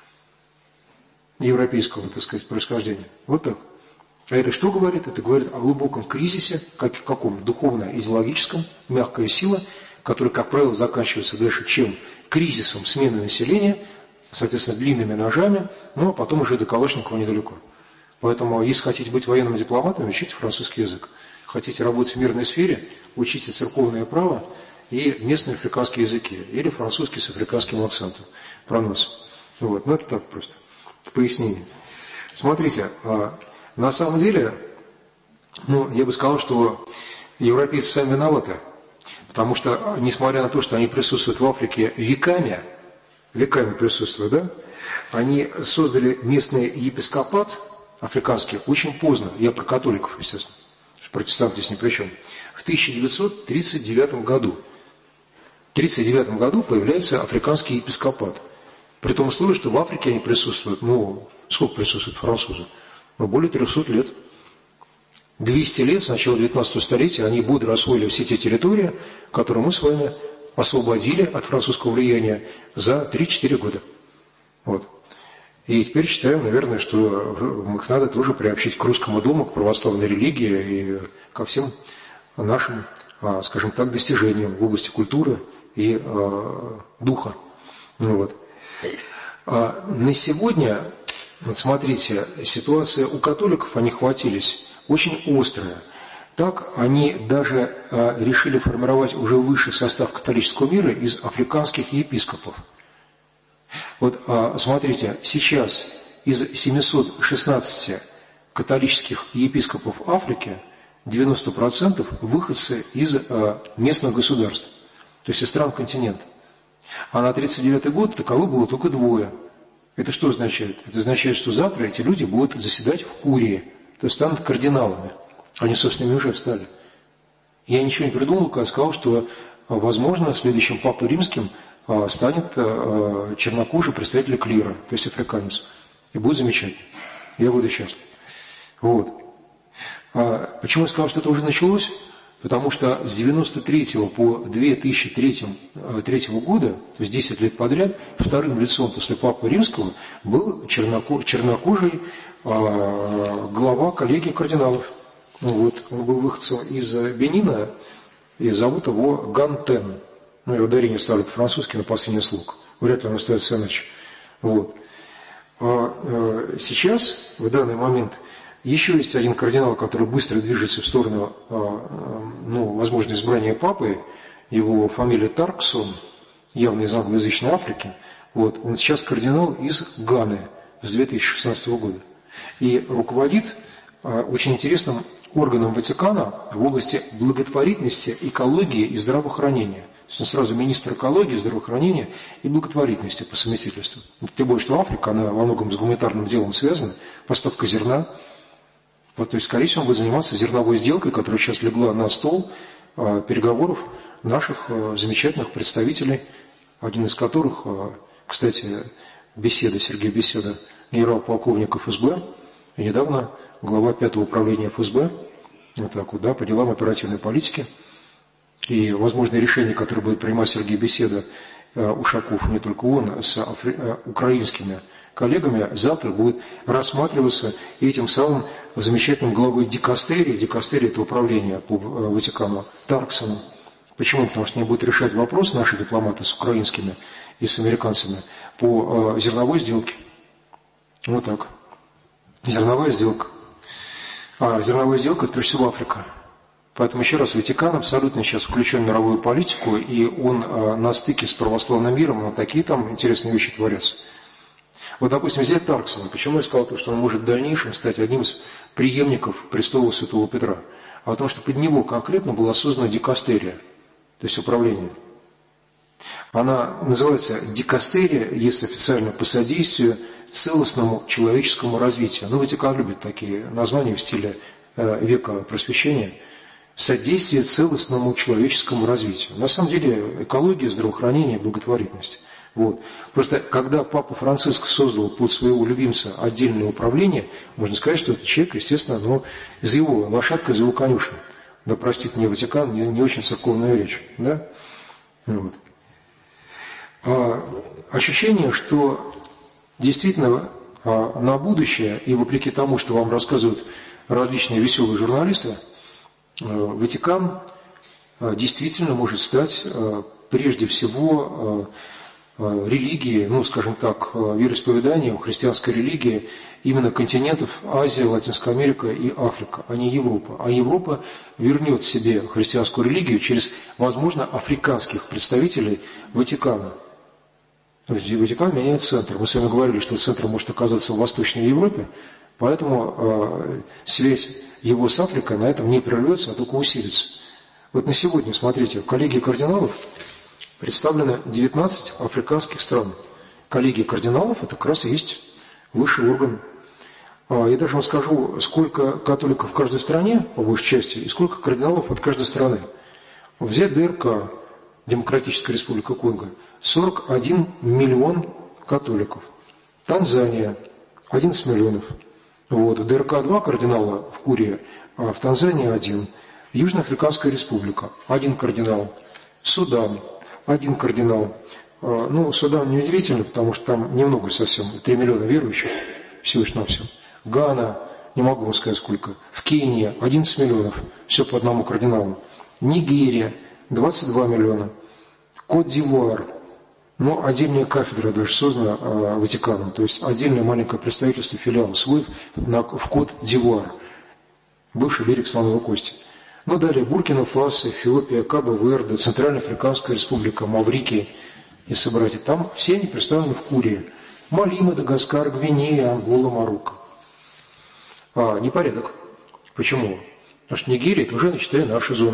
европейского, так сказать, происхождения. Вот так. А это что говорит? Это говорит о глубоком кризисе, каком? Духовно-идеологическом, мягкая сила, который, как правило, заканчивается дальше, чем кризисом смены населения, соответственно, длинными ножами, но потом уже до Калашникова недалеко. Поэтому, если хотите быть военным дипломатом, учите французский язык. Хотите работать в мирной сфере, учите церковное право и местные африканские языки, или французский с африканским акцентом, пронос. Вот. Ну, это так просто, пояснение. Смотрите, на самом деле, я бы сказал, что европейцы сами виноваты, потому что, несмотря на то, что они присутствуют в Африке веками присутствуют, да, они создали местный епископат африканский очень поздно, я про католиков, естественно, протестанты здесь ни при чем, в 1939 году. В 1939 году появляется африканский епископат, при том условии, что в Африке они присутствуют, сколько присутствуют французы? Более 300 лет. 200 лет с начала 19 столетия они бодро освоили все те территории, которые мы с вами освободили от французского влияния за 3-4 года. Вот. И теперь считаем, наверное, что их надо тоже приобщить к русскому дому, к православной религии и ко всем нашим, скажем так, достижениям в области культуры и духа. Вот. На сегодня, вот смотрите, ситуация у католиков, они хватились, очень острая. Так они даже решили формировать уже высший состав католического мира из африканских епископов. Вот смотрите, сейчас из 716 католических епископов Африки 90% выходцы из местных государств. то есть из стран континента. А на 1939 год таковых было только 2. Это что означает? Это означает, что завтра эти люди будут заседать в Курии, то есть станут кардиналами. Они, собственно, ими уже стали. Я ничего не придумал, когда сказал, что, возможно, следующим папой римским станет чернокожий представитель клира, то есть африканец. И будет замечательно. Я буду счастлив. Вот. Почему я сказал, что это уже началось? Потому что с 1993 по 2003 года, то есть 10 лет подряд, вторым лицом после Папы Римского был чернокожий глава коллегии кардиналов. Вот. Он был выходцем из Бенина, и зовут его Гантен. Ну, я ударение ставлю по-французски на последний слог. Вряд ли он ставится иначе. Вот. Сейчас, в данный момент, еще есть один кардинал, который быстро движется в сторону, возможно, избрания папы. Его фамилия Тарксон, явно из англоязычной Африки. Вот. Он сейчас кардинал из Ганы с 2016 года. И руководит очень интересным органом Ватикана в области благотворительности, экологии и здравоохранения. То есть он сразу министр экологии, здравоохранения и благотворительности по совместительству. Тем более, что Африка, она во многом с гуманитарным делом связана, поставка зерна. Вот, то есть, скорее всего, он будет заниматься зерновой сделкой, которая сейчас легла на стол переговоров наших замечательных представителей, один из которых, кстати, Сергей Беседа, генерал-полковник ФСБ, и недавно глава 5-го управления ФСБ, вот так вот, да, по делам оперативной политики. И возможные решения, которые будет принимать Сергей Беседа, Ушаков, не только он, с украинскими коллегами, завтра будет рассматриваться этим самым замечательным главой дикастерии это управление по Ватикану, Тарксоном. Почему? Потому что они будут решать вопрос, наши дипломаты, с украинскими и с американцами, по зерновой сделке. Вот так. Зерновая сделка. Зерновая сделка – это прежде всего Африка. Поэтому еще раз, Ватикан абсолютно сейчас включен в мировую политику, и он на стыке с православным миром, но такие там интересные вещи творятся. Вот, допустим, взять Тарксона. Почему я сказал то, что он может в дальнейшем стать одним из преемников престола Святого Петра? А потому что под него конкретно была создана дикастерия, то есть управление. Она называется дикастерия, если официально, по содействию целостному человеческому развитию. Ну, Ватикан любит такие названия в стиле века просвещения. Содействие целостному человеческому развитию. На самом деле экология, здравоохранение, благотворительность. Вот. Просто когда Папа Франциск создал под своего любимца отдельное управление, можно сказать, что этот человек, естественно, из его лошадка, из его конюшни. Да простит мне Ватикан, не очень церковная речь. Да? Вот. Ощущение, что действительно на будущее, и вопреки тому, что вам рассказывают различные веселые журналисты, Ватикан действительно может стать прежде всего религией, скажем так, вероисповеданием, христианской религии именно континентов Азия, Латинская Америка и Африка, а не Европа. А Европа вернет себе христианскую религию через, возможно, африканских представителей Ватикана. То есть Ватикан меняет центр. Мы с вами говорили, что центр может оказаться в Восточной Европе, поэтому связь его с Африкой на этом не прервется, а только усилится. Вот на сегодня, смотрите, в коллегии кардиналов представлено 19 африканских стран. Коллегия кардиналов – это как раз и есть высший орган. Я даже вам скажу, сколько католиков в каждой стране, по большей части, и сколько кардиналов от каждой страны. Взять ДРК, Демократическая Республика Конго, 41 миллион католиков. Танзания – 11 миллионов. Вот. В ДРК 2 кардинала в Курии, а в Танзании 1. Южноафриканская Республика – 1 кардинал. Судан – 1 кардинал. Судан неудивительно, потому что там немного совсем, 3 миллиона верующих всего лишь навсего. Гана, не могу вам сказать сколько. В Кении 11 миллионов, все по одному кардиналу. Нигерия 22 миллиона. Кот-д'Ивуар, отдельная кафедра даже создана Ватиканом, то есть отдельное маленькое представительство, филиал свой в Кот-д'Ивуар, бывший берег Слоновой Кости. Далее Буркина-Фасо, Эфиопия, Кабо-Верде, Центральноафриканская Республика, Маврикий и собратья. Там все они представлены в Курии. Мали, Мадагаскар, Гвинея, Ангола, Марокко. Непорядок. Почему? Потому что Нигерия – это уже, считай, наша зона.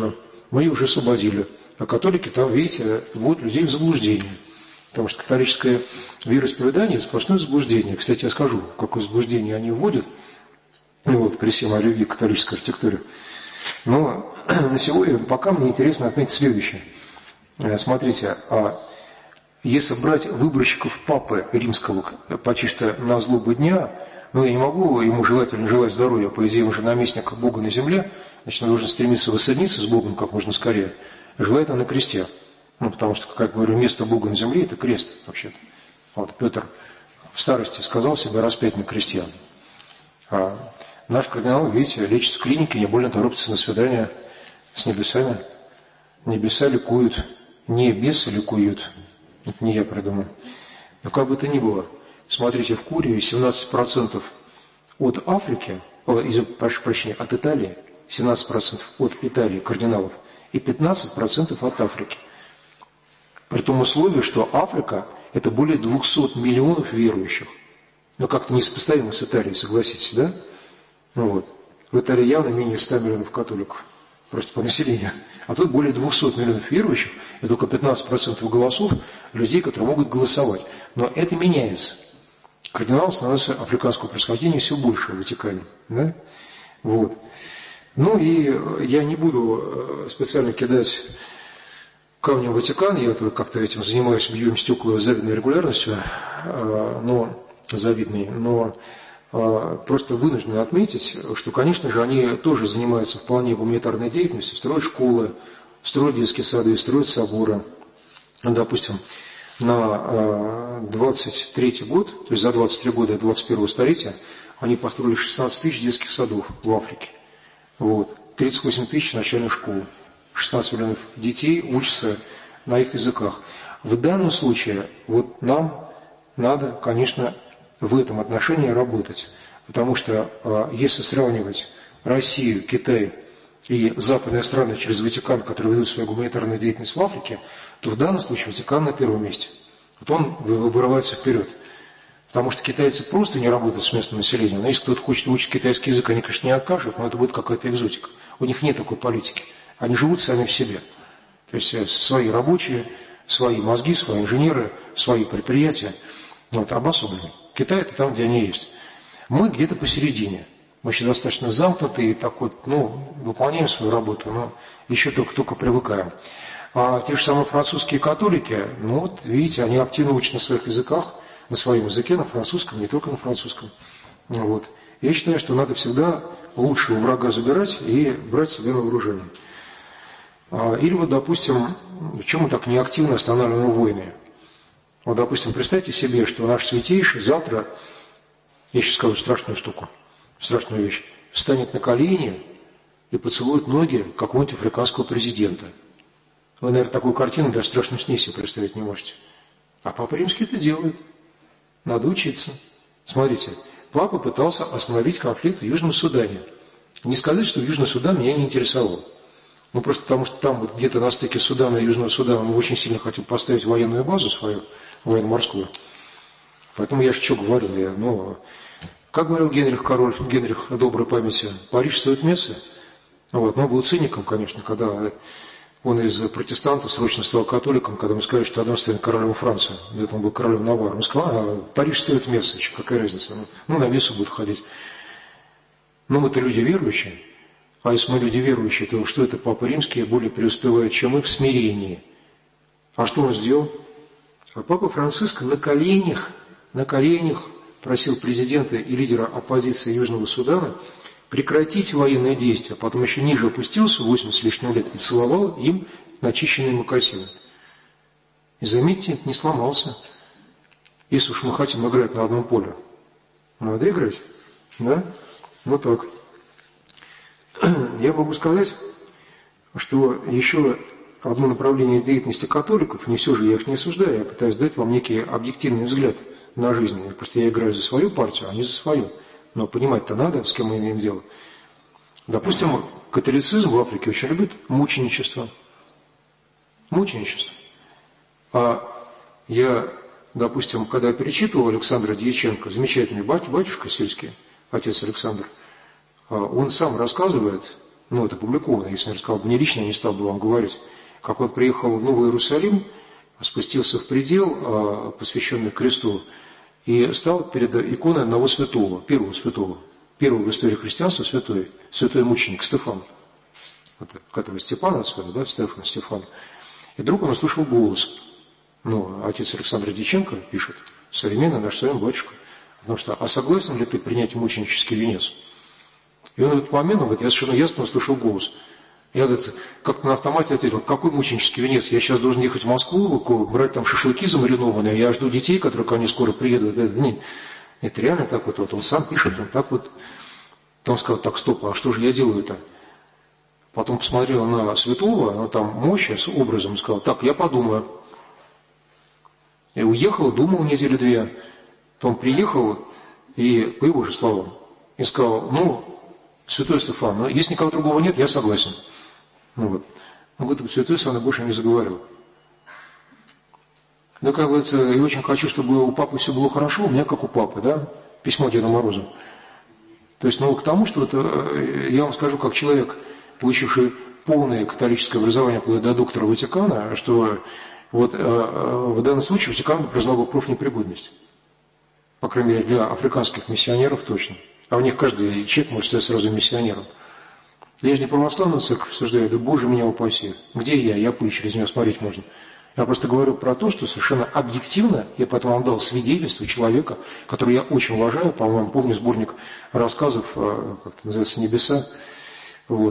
мы ее уже освободили. А католики там, видите, вводят людей в заблуждение. Потому что католическое вероисповедание – это сплошное заблуждение. Кстати, я скажу, какое заблуждение они вводят. Вот, при всей моей любви к католической архитектуре. Но на сегодня, пока мне интересно отметить следующее. Смотрите, если брать выборщиков Папы Римского почти что на злобу дня, я не могу ему желать или не желать здоровья, по идее, он же наместник Бога на земле, значит, он должен стремиться воссоединиться с Богом как можно скорее. Желает он на кресте. Потому что, как я говорю, место Бога на земле – это крест, вообще-то. Вот Петр в старости сказал себе распять на кресте. Наш кардинал, видите, лечится в клинике, не больно торопится на свидание с небесами. Небеса ликуют, не бесы ликуют. Это не я придумал. Но как бы то ни было, смотрите, в Курии 17% от Африки, прошу прощения, от Италии, 17% от Италии кардиналов и 15% от Африки. При том условии, что Африка – это более 200 миллионов верующих. Но как-то несопоставимо с Италией, согласитесь, да? Вот. В Италии явно менее 100 миллионов католиков, просто по населению. А тут более 200 миллионов верующих, и только 15% голосов людей, которые могут голосовать. Но это меняется. Кардиналов становится африканского происхождения все больше в Ватикане. Да? Вот. И я не буду специально кидать камнем в Ватикан, я как-то этим занимаюсь, бьем стекла с завидной регулярностью, но просто вынужден отметить, что, конечно же, они тоже занимаются в плане гуманитарной деятельности, строят школы, строят детские сады, строят соборы. Допустим, на 23-й год, то есть за 23 года 21-го столетия, они построили 16 тысяч детских садов в Африке. Вот. 38 тысяч начальных школ. 16 миллионов детей учатся на их языках. В данном случае нам надо, конечно, в этом отношении работать. Потому что если сравнивать Россию, Китай и западные страны через Ватикан, которые ведут свою гуманитарную деятельность в Африке, то в данном случае Ватикан на первом месте. Он вырывается вперед. Потому что китайцы просто не работают с местным населением. Но если кто-то хочет учить китайский язык, они, конечно, не откажут, но это будет какая-то экзотика. У них нет такой политики. Они живут сами в себе. То есть свои рабочие, свои мозги, свои инженеры, свои предприятия. Обособлены. Китай – это там, где они есть. Мы где-то посередине. Мы еще достаточно замкнуты и так выполняем свою работу, но еще только привыкаем. А те же самые французские католики, видите, они активно учат на своих языках, на своем языке, на французском, не только на французском. Я считаю, что надо всегда лучше у врага забирать и брать себе на вооружение. Или допустим, почему мы так неактивно останавливаем войны? Допустим, представьте себе, что наш святейший завтра, я сейчас скажу страшную штуку, страшную вещь, встанет на колени и поцелует ноги какого-нибудь африканского президента. Вы, наверное, такую картину даже в страшном сне себе представить не можете. А Папа Римский это делает. Надо учиться. Смотрите, Папа пытался остановить конфликт в Южном Судане. Не сказать, что Южный Судан меня не интересовал. Просто потому, что там где-то на стыке Судана и Южного Судана он очень сильно хотел поставить военную базу свою, военно-морскую. Поэтому я же что говорил, как говорил Генрих доброй памяти, Париж стоит мессы. Но был циником, конечно, когда он из протестантов срочно стал католиком, когда мы сказали, что он станет королем Франции. Где-то он был королем Наварры. Он сказал, Париж стоит мессы, какая разница, на мессу будет ходить. Но мы-то люди верующие. А если мы люди верующие, то что это Папа Римский более преуспевает, чем мы в смирении? А что он сделал? А Папа Франциск на коленях просил президента и лидера оппозиции Южного Судана прекратить военные действия, потом еще ниже опустился, 80 с лишним лет, и целовал им начищенные мокасины. И заметьте, не сломался. Если уж мы хотим играть на одном поле, надо играть, да? Так. Я могу сказать, что еще одно направление деятельности католиков, не все же я их не осуждаю, я пытаюсь дать вам некий объективный взгляд на жизнь. Просто я играю за свою партию, а не за свою. Но понимать-то надо, с кем мы имеем дело. Допустим, католицизм в Африке очень любит мученичество. А я, допустим, когда перечитывал Александра Дьяченко, замечательный батюшка сельский, отец Александр, он сам рассказывает, ну это опубликовано, если я рассказал бы не лично, я не стал бы вам говорить, как он приехал в Новый Иерусалим, спустился в предел, посвященный кресту, и стал перед иконой одного святого, первого в истории христианства святой мученик Стефан. Вот, которого Степан отсюда, да, Стефан. И вдруг он услышал голос. Ну, отец Александр Дьяченко пишет, современный наш с вами батюшка, потому что, а согласен ли ты принять мученический венец? И он в этот момент, я совершенно ясно услышал голос. Я, говорит, как-то на автомате ответил, какой мученический венец? Я сейчас должен ехать в Москву, брать там шашлыки замаринованные, я жду детей, которые ко мне скоро приедут. Говорит, нет, это реально так вот, он сам пишет, он так вот. Он сказал, так, стоп, а что же я делаю-то? Потом посмотрел на святого, там мощь с образом, сказал, так, я подумаю. И уехал, думал недели две. Потом приехал, и по его же словам, и сказал, ну, святой Стефан, ну, если никого другого нет, я согласен. Ну вот святой со мной больше не заговорил. Ну, как бы, я очень хочу, чтобы у папы все было хорошо, у меня как у папы, да, письмо Деду Морозу. То есть, к тому, что я вам скажу, как человек, получивший полное католическое образование до доктора Ватикана, что в данном случае Ватикан признал бы профнепригодность. По крайней мере, для африканских миссионеров точно. А у них каждый человек может стать сразу миссионером. Я же не православную церковь осуждаю, да Боже меня упаси. Где я? Я пыль, через нее смотреть можно. Я просто говорю про то, что совершенно объективно, я потом вам дал свидетельство человека, которого я очень уважаю, по-моему, помню сборник рассказов, как это называется, «Небеса», у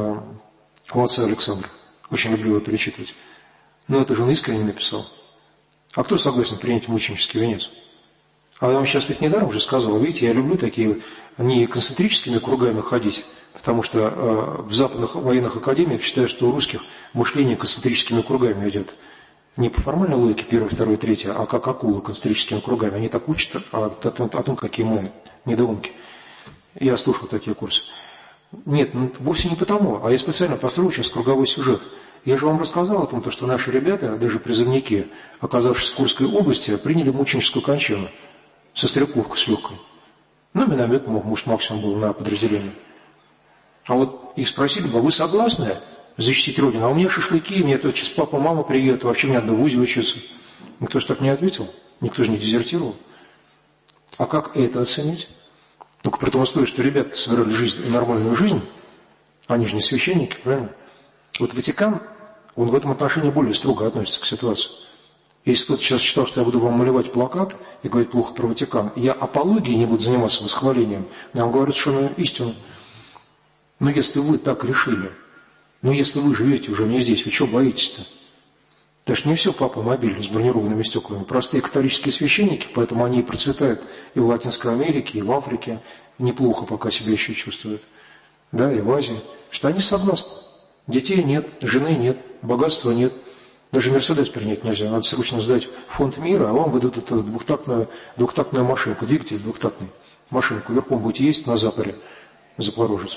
отца Александра. Очень люблю его перечитывать. Но это же он искренне написал. А кто согласен принять мученический венец? А я вам сейчас ведь недаром уже сказал, видите, я люблю такие, не концентрическими кругами ходить, потому что в западных военных академиях считают, что у русских мышление концентрическими кругами идет. Не по формальной логике 1, 2, 3, а как акулы концентрическими кругами. Они так учат о том, какие мы недоумки. Я слушал такие курсы. Нет, вовсе не потому, а я специально построил сейчас круговой сюжет. Я же вам рассказал о том, что наши ребята, даже призывники, оказавшись в Курской области, приняли мученическую кончину со стрелковкой с легкой. Ну, миномет, может, максимум был на подразделение. А вот их спросили бы, вы согласны защитить Родину? А у меня шашлыки, мне тут сейчас папа, мама приедут, вообще мне надо в ВУЗе учиться. Никто же так не ответил, никто же не дезертировал. А как это оценить? Только при том условии, что ребята собирали нормальную жизнь, они же не священники, правильно? Вот Ватикан, он в этом отношении более строго относится к ситуации. Если кто-то сейчас считал, что я буду вам малевать плакат и говорить плохо про Ватикан, я апологией не буду заниматься восхвалением, я вам говорю совершенно истину. Но если вы так решили, если вы живете уже не здесь, вы что боитесь-то? Даже не все папа мобильный с бронированными стеклами. Простые католические священники, поэтому они и процветают и в Латинской Америке, и в Африке. Неплохо пока себя еще чувствуют. Да, и в Азии. Что они согласны. Детей нет, жены нет, богатства нет. Даже Мерседес принять нельзя. Надо срочно сдать в фонд мира, а вам выдадут эту двухтактную машинку, двигатель двухтактный. Машинку верхом будете ездить на Запоре, Запорожец.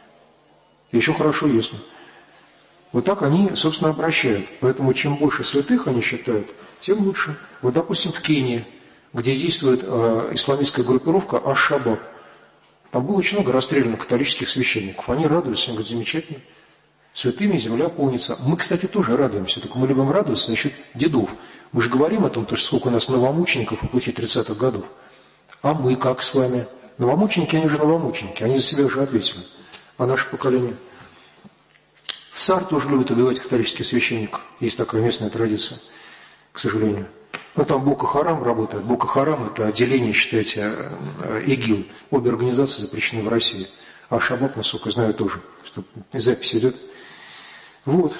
Еще хорошо, если. Вот так они, собственно, обращают. Поэтому чем больше святых они считают, тем лучше. Вот, допустим, в Кении, где действует исламистская группировка Аш-Шабаб, там было очень много расстреляно католических священников. Они радуются, они говорят, замечательно. Святыми земля полнится. Мы, кстати, тоже радуемся, только мы любим радоваться насчет дедов. Мы же говорим о том, что сколько у нас новомучеников в эпохе 30-х годов. А мы как с вами? Новомученики, они же новомученики, они за себя уже ответили. А наше поколение? В САР тоже любят убивать католических священников. Есть такая местная традиция, к сожалению. Но там Боко-Харам работает. Боко-Харам – это отделение, считайте, ИГИЛ. Обе организации запрещены в России. А Шабаб, насколько знаю, тоже. Что запись идет. Вот.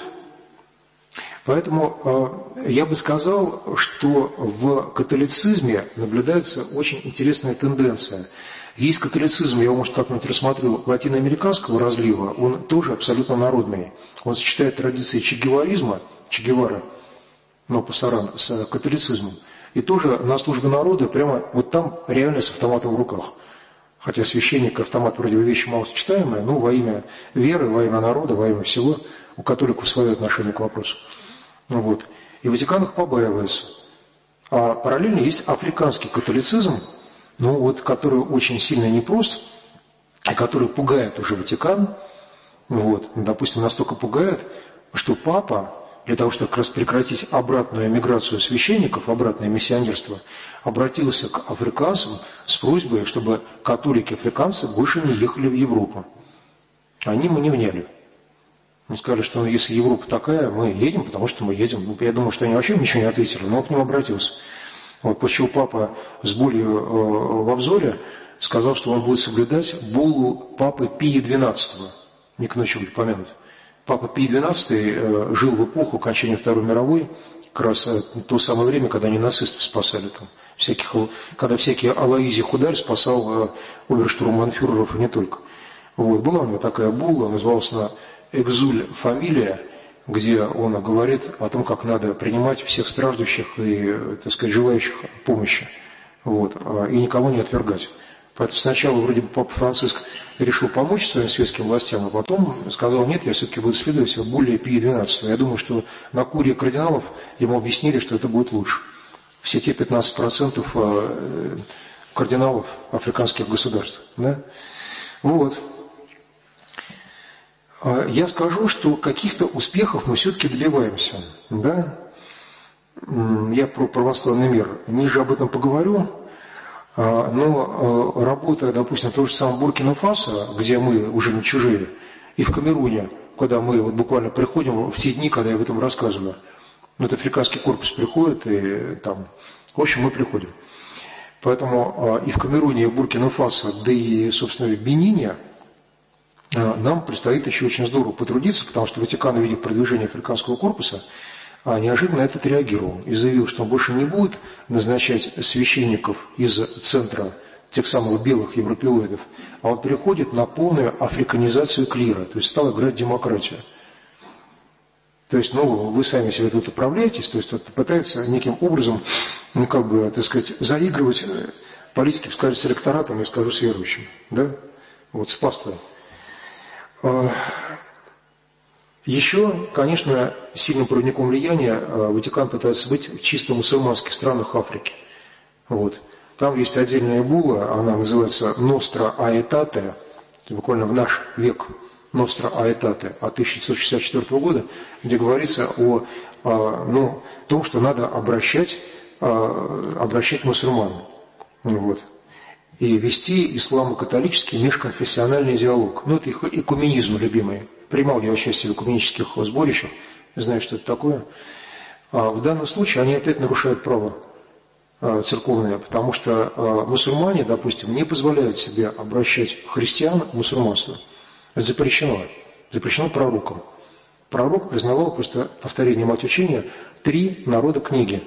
Поэтому я бы сказал, что в католицизме наблюдается очень интересная тенденция. Есть католицизм, я его, может, как-нибудь рассмотрю, латиноамериканского разлива, он тоже абсолютно народный. Он сочетает традиции чегеваризма, Че Гевара, но Пасаран, с католицизмом. И тоже на службе народа прямо вот там реально с автоматом в руках. Хотя священник и автомат вроде бы вещи малосочетаемые, но во имя веры, во имя народа, во имя всего, у католиков свое отношение к вопросу. Вот. И Ватикан их побаивается. А параллельно есть африканский католицизм, который очень сильно непрост, и который пугает уже Ватикан. Вот, допустим, настолько пугает, что папа, для того, чтобы как раз прекратить обратную эмиграцию священников, обратное миссионерство, обратился к африканцам с просьбой, чтобы католики-африканцы больше не ехали в Европу. Они ему не вняли. Они сказали, что если Европа такая, мы едем, потому что мы едем. Я думаю, что они вообще ничего не ответили, но он к ним обратился. Вот, после чего папа с болью во взоре сказал, что он будет соблюдать буллу папы Пия XII. Не к ночи будет помянут. Папа Пий XII жил в эпоху окончания Второй мировой, как раз то самое время, когда они нацистов спасали там. Когда всякие Алоизий Хударь спасал оберштурмбанфюреров и не только. Вот, была у него такая булла, называлась она «Экзуль фамилия», где он говорит о том, как надо принимать всех страждущих и, так сказать, желающих помощи. Вот, и никого не отвергать. Поэтому сначала вроде бы папа Франциск решил помочь своим светским властям, а потом сказал, нет, я все-таки буду следовать более Пия XII. Я думаю, что на куре кардиналов ему объяснили, что это будет лучше. Все те 15% кардиналов африканских государств. Да? Вот. Я скажу, что каких-то успехов мы все-таки добиваемся. Да? Я про православный мир ниже об этом поговорю. Но работа, допустим, того же самого Буркина-Фасо, где мы уже не чужие, и в Камеруне, куда мы вот буквально приходим в те дни, когда я об этом рассказываю. Это африканский корпус приходит, и там, в общем, мы приходим. Поэтому и в Камеруне, и в Буркина-Фасо, да и, собственно, в Бенине нам предстоит еще очень здорово потрудиться, потому что Ватикан, увидев продвижение африканского корпуса, неожиданно на это отреагировал и заявил, что он больше не будет назначать священников из центра тех самых белых европеоидов, а он переходит на полную африканизацию клира, то есть стал играть демократию. То есть, вы сами себе тут управляетесь, то есть пытается неким образом, так сказать, заигрывать политики, скажем, с электоратом, я скажу, с верующим, да, вот с паствой. Еще, конечно, сильным проводником влияния Ватикан пытается быть в чисто мусульманских странах Африки. Вот. Там есть отдельная булла, она называется «Ностра Аэтате», буквально в наш век «Ностра Аэтате» от 1964 года, где говорится о том, что надо обращать мусульман. Вот. И вести исламо-католический межконфессиональный диалог. Это их экуменизм любимый. Принимал я участие в экуменических сборищах, знаю, что это такое. В данном случае они опять нарушают право церковное, потому что мусульмане, допустим, не позволяют себе обращать христиан в мусульманство. Это запрещено. Запрещено пророком. Пророк признавал, просто повторение мать учения, 3 народа книги.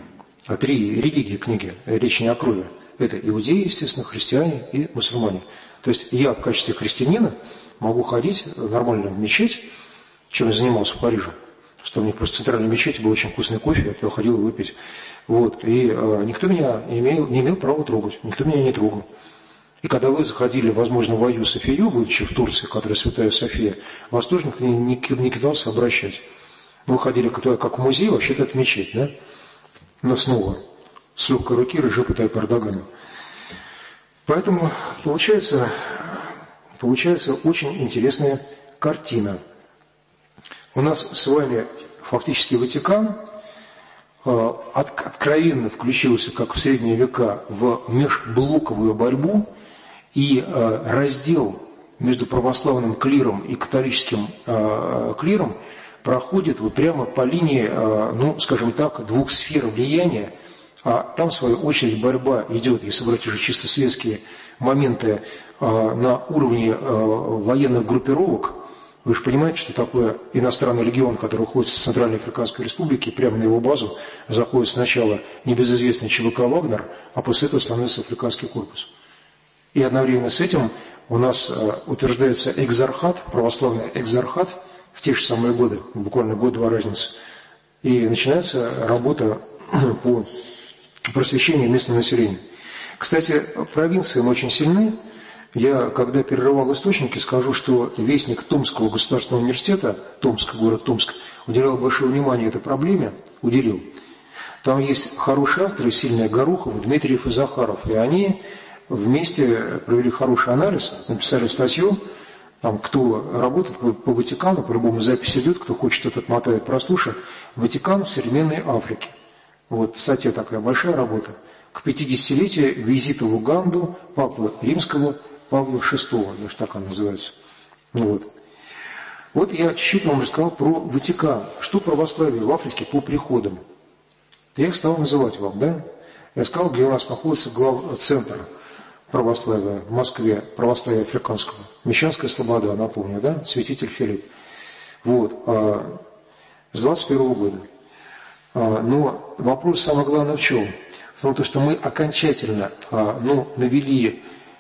3 религии книги. Речь не о крови. Это иудеи, естественно, христиане и мусульмане. То есть я в качестве христианина могу ходить нормально в мечеть, чем я занимался в Париже. Что у них просто в центральной мечети был очень вкусный кофе, я ходил выпить. Вот. И никто меня не имел права трогать, никто меня не трогал. И когда вы заходили, возможно, в Айю Софию, будучи в Турции, которая Святая София, вас тоже никто не кидался обращать. Вы ходили туда как в музей, вообще-то это мечеть, да? Но снова с легкой руки Реджепа Тайипа Эрдогана. Поэтому получается очень интересная картина. У нас с вами фактически Ватикан откровенно включился, как в средние века, в межблоковую борьбу, и раздел между православным клиром и католическим клиром проходит прямо по линии, скажем так, 2 сфер влияния. А там, в свою очередь, борьба идет, если брать уже чисто светские моменты, на уровне военных группировок. Вы же понимаете, что такое иностранный легион, который уходит с Центральной Африканской Республики, прямо на его базу заходит сначала небезызвестный ЧВК «Вагнер», а после этого становится Африканский корпус. И одновременно с этим у нас утверждается экзархат, православный экзархат, в те же самые годы, буквально год-два разницы. И начинается работа по просвещению местного населения. Кстати, провинции мы очень сильны. Я, когда перерывал источники, скажу, что вестник Томского государственного университета, Томск, город Томск, уделял большое внимание этой проблеме, уделил. Там есть хорошие авторы, сильные Горохов, Дмитриев и Захаров, и они вместе провели хороший анализ, написали статью Там, кто работает по Ватикану, по-любому запись идет, кто хочет, тот отмотает, прослушает. Ватикан в современной Африке. Вот статья такая, большая работа. К 50-летию визита в Уганду Папы Римского Павла VI, даже так она называется. Вот я чуть-чуть вам рассказал про Ватикан. Что православие в Африке по приходам? Я их стал называть вам, да? Я сказал, где у нас находится центр православия в Москве, православия африканского. Мещанская слобода, напомню, да? Святитель Филипп. Вот. С 21 года. Но вопрос самое главное в чем? В том, что мы окончательно навели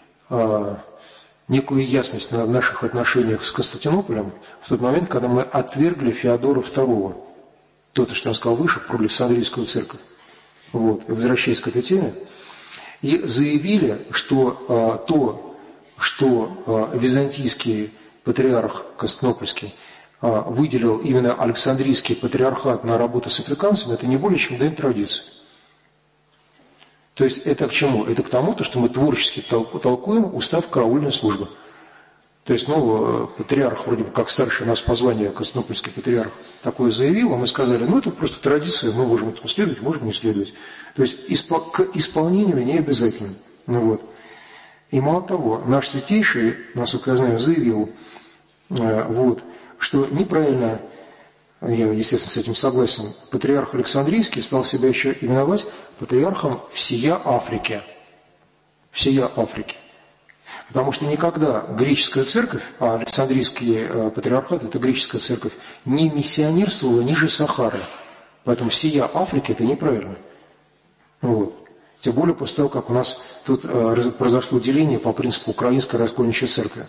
некую ясность на наших отношениях с Константинополем в тот момент, когда мы отвергли Феодора II. То, что я сказал выше, про Александрийскую церковь. Вот. И возвращаясь к этой теме, и заявили, что что византийский патриарх Константинопольский выделил именно Александрийский патриархат на работу с африканцами, это не более чем дань традиции. То есть это к чему? Это к тому, что мы творчески толкуем устав караульной службы. То есть, патриарх, вроде бы как старший нас по званию, Константинопольский патриарх, такое заявил, а мы сказали, это просто традиция, мы можем этому следовать, можем не следовать. То есть к исполнению не обязательно. И мало того, наш святейший, насколько я знаю, заявил, что неправильно, я, естественно, с этим согласен, патриарх Александрийский стал себя еще именовать патриархом всея Африки. Всея Африки. Потому что никогда греческая церковь, а Александрийский патриархат – это греческая церковь, не миссионерствовала ниже Сахары. Поэтому всея Африки – это неправильно. Тем более после того, как у нас тут произошло деление по принципу Украинской раскольничьей церкви.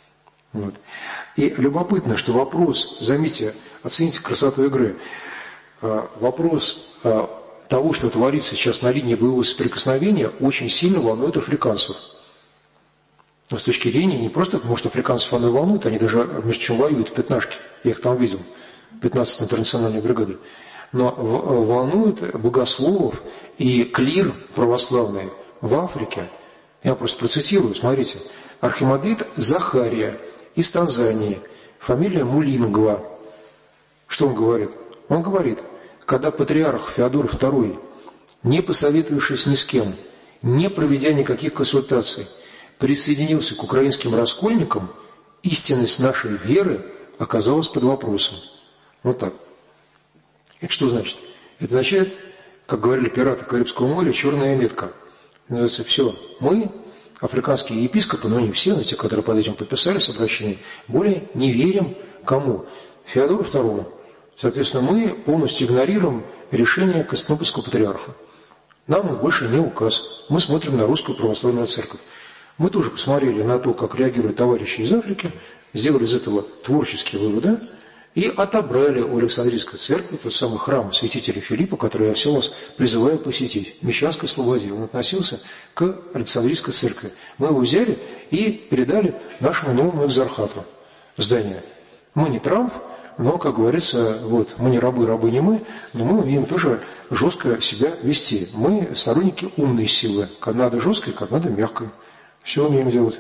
И любопытно, что вопрос, заметьте, оцените красоту игры, вопрос того, что творится сейчас на линии боевого соприкосновения, очень сильно волнует африканцев. Но с точки зрения не просто, может, африканцев оно волнует, они даже между чем воюют, пятнашки, я их там видел, 15-й интернациональной бригады, но волнует богословов и клир православный в Африке. Я просто процитирую, смотрите, архимандрит Захария из Танзании, фамилия Мулингва. Что он говорит? Он говорит, когда патриарх Феодор II, не посоветовавшись ни с кем, не проведя никаких консультаций, присоединился к украинским раскольникам, истинность нашей веры оказалась под вопросом. Вот так. Это что значит? Это означает, как говорили пираты Карибского моря, черная метка. Называется, все, мы, африканские епископы, но не все, но те, которые под этим подписались обращение, более не верим кому? Феодору II. Соответственно, мы полностью игнорируем решение Константинопольского патриарха. Нам он больше не указ. Мы смотрим на русскую православную церковь. Мы тоже посмотрели на то, как реагируют товарищи из Африки, сделали из этого творческие выводы и отобрали у Александрийской церкви тот самый храм святителя Филиппа, который я все вас призываю посетить, Мещанской слободе. Он относился к Александрийской церкви. Мы его взяли и передали нашему новому экзархату здание. Мы не Трамп, но, как говорится, мы не рабы, рабы не мы, но мы умеем тоже жестко себя вести. Мы сторонники умной силы, когда надо жесткой, когда надо мягкой. Все умеем делать.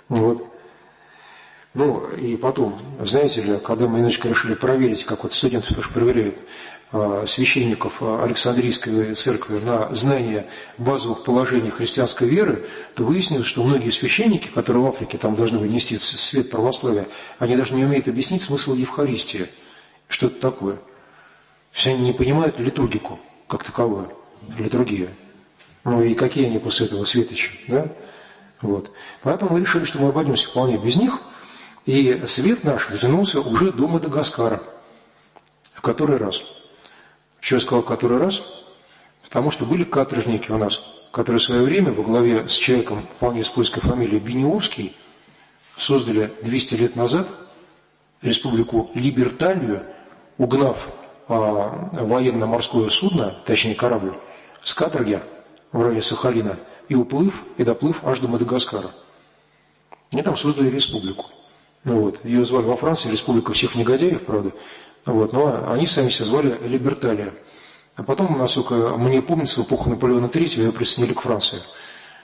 И потом, знаете ли, когда мы немножечко решили проверить, как студенты тоже проверяют священников Александрийской церкви на знание базовых положений христианской веры, то выяснилось, что многие священники, которые в Африке там должны вынести свет православия, они даже не умеют объяснить смысл Евхаристии. Что это такое? Все они не понимают литургику как таковую, литургия. И какие они после этого светочи, да? Поэтому мы решили, что мы обойдемся вполне без них, и свет наш дотянулся уже до Мадагаскара. В который раз? Еще я сказал, в который раз? Потому что были каторжники у нас, которые в свое время во главе с человеком вполне с польской фамилией Бениовский создали 200 лет назад республику Либерталию, угнав военно-морское судно, точнее корабль, с каторги в районе Сахалина, и уплыв, и доплыв аж до Мадагаскара. Они там создали республику. Ее звали во Франции республика всех негодяев, правда. Но они сами себя звали Либерталия. А потом, насколько мне помнится, в эпоху Наполеона III ее присоединили к Франции.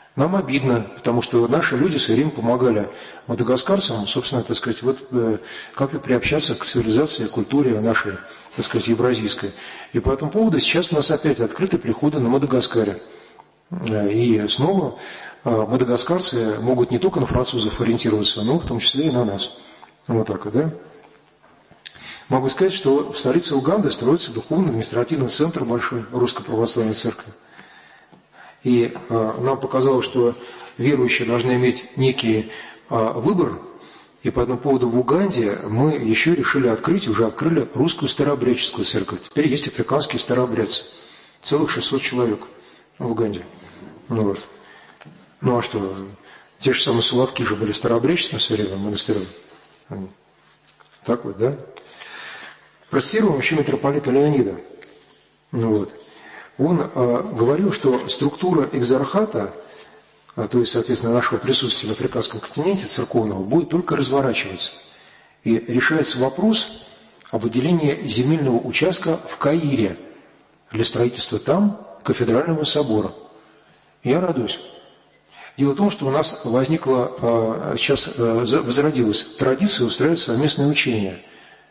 Нам обидно, потому что наши люди в свое время помогали мадагаскарцам, собственно, так сказать, вот как-то приобщаться к цивилизации, к культуре нашей, так сказать, евразийской. И по этому поводу сейчас у нас опять открыты приходы на Мадагаскаре. И снова мадагаскарцы могут не только на французов ориентироваться, но в том числе и на нас. Вот так вот, да? Могу сказать, что в столице Уганды строится духовно-административный центр большой Русской Православной Церкви. И нам показалось, что верующие должны иметь некий выбор. И по этому поводу в Уганде мы еще решили открыть, уже открыли русскую старообрядческую церковь. Теперь есть африканские старообрядцы. Целых 600 человек в Уганде. Ну вот. Ну а что, те же самые Соловки же были старообрядческим в свое время монастырем. Так вот, да? Процитируем еще митрополита Леонида. Ну вот. Он говорил, что структура экзархата, то есть, соответственно, нашего присутствия на африканском континенте церковного, будет только разворачиваться. И решается вопрос о выделении земельного участка в Каире для строительства там кафедрального собора. Я радуюсь. Дело в том, что у нас возникла, сейчас возродилась традиция устраивать совместные учения.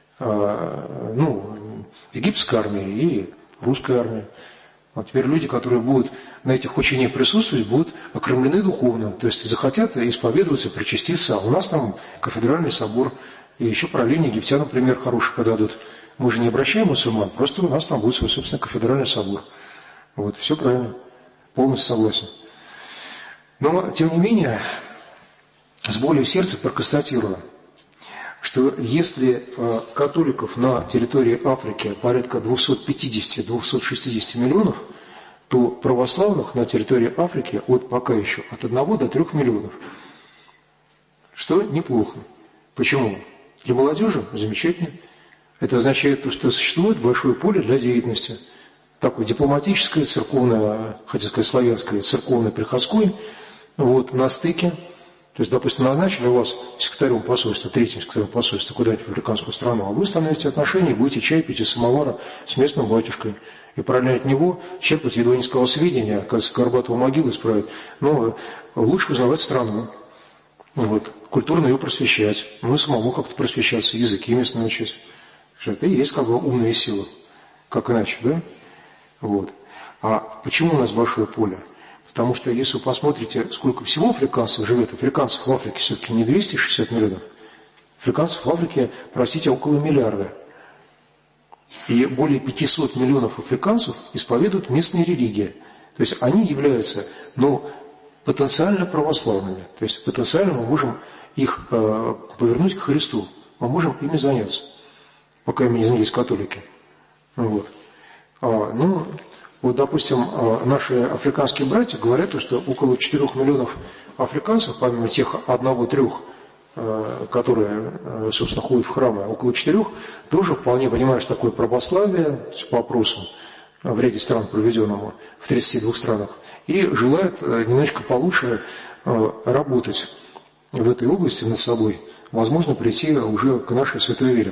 Египетской армии и русской армии. Вот теперь люди, которые будут на этих учениях присутствовать, будут окрымлены духовно, то есть захотят исповедоваться, причаститься. А у нас там кафедральный собор, и еще параллельно египтянам пример хороший подадут. Мы же не обращаем мусульман, просто у нас там будет свой собственный кафедральный собор. Вот, все правильно, полностью согласен. Но, тем не менее, с болью в сердце проконстатирую, что если католиков на территории Африки порядка 250-260 миллионов, то православных на территории Африки пока еще от 1 до 3 миллионов. Что неплохо. Почему? Для молодежи замечательно. Это означает, что существует большое поле для деятельности. Такое дипломатическое, церковное, хотел сказать славянское, церковное, приходское, на стыке. То есть, допустим, назначили вас секретарем посольства, третьим секретарем посольства куда-нибудь в африканскую страну, а вы установите отношения, будете чай пить из самовара с местным батюшкой. И параллельно от него черпать, едва не сказал, сведения, кажется, Горбатова могилу исправить, но лучше узнавать страну, культурно ее просвещать, самому как-то просвещаться, языки местные учить. Что это и есть умная сила, как иначе, да? А почему у нас большое поле? Потому что если вы посмотрите, сколько всего африканцев живет, африканцев в Африке все-таки не 260 миллионов, африканцев в Африке, простите, около миллиарда. И более 500 миллионов африканцев исповедуют местные религии. То есть они являются, потенциально православными. То есть потенциально мы можем их повернуть к Христу. Мы можем ими заняться, пока ими не занялись католики. Допустим, наши африканские братья говорят, что около 4 миллионов африканцев, помимо тех 1-3, которые, собственно, ходят в храмы, около 4, тоже вполне понимают, что такое православие по опросу в ряде стран, проведенному в 32 странах, и желают немножечко получше работать в этой области над собой, возможно, прийти уже к нашей святой вере.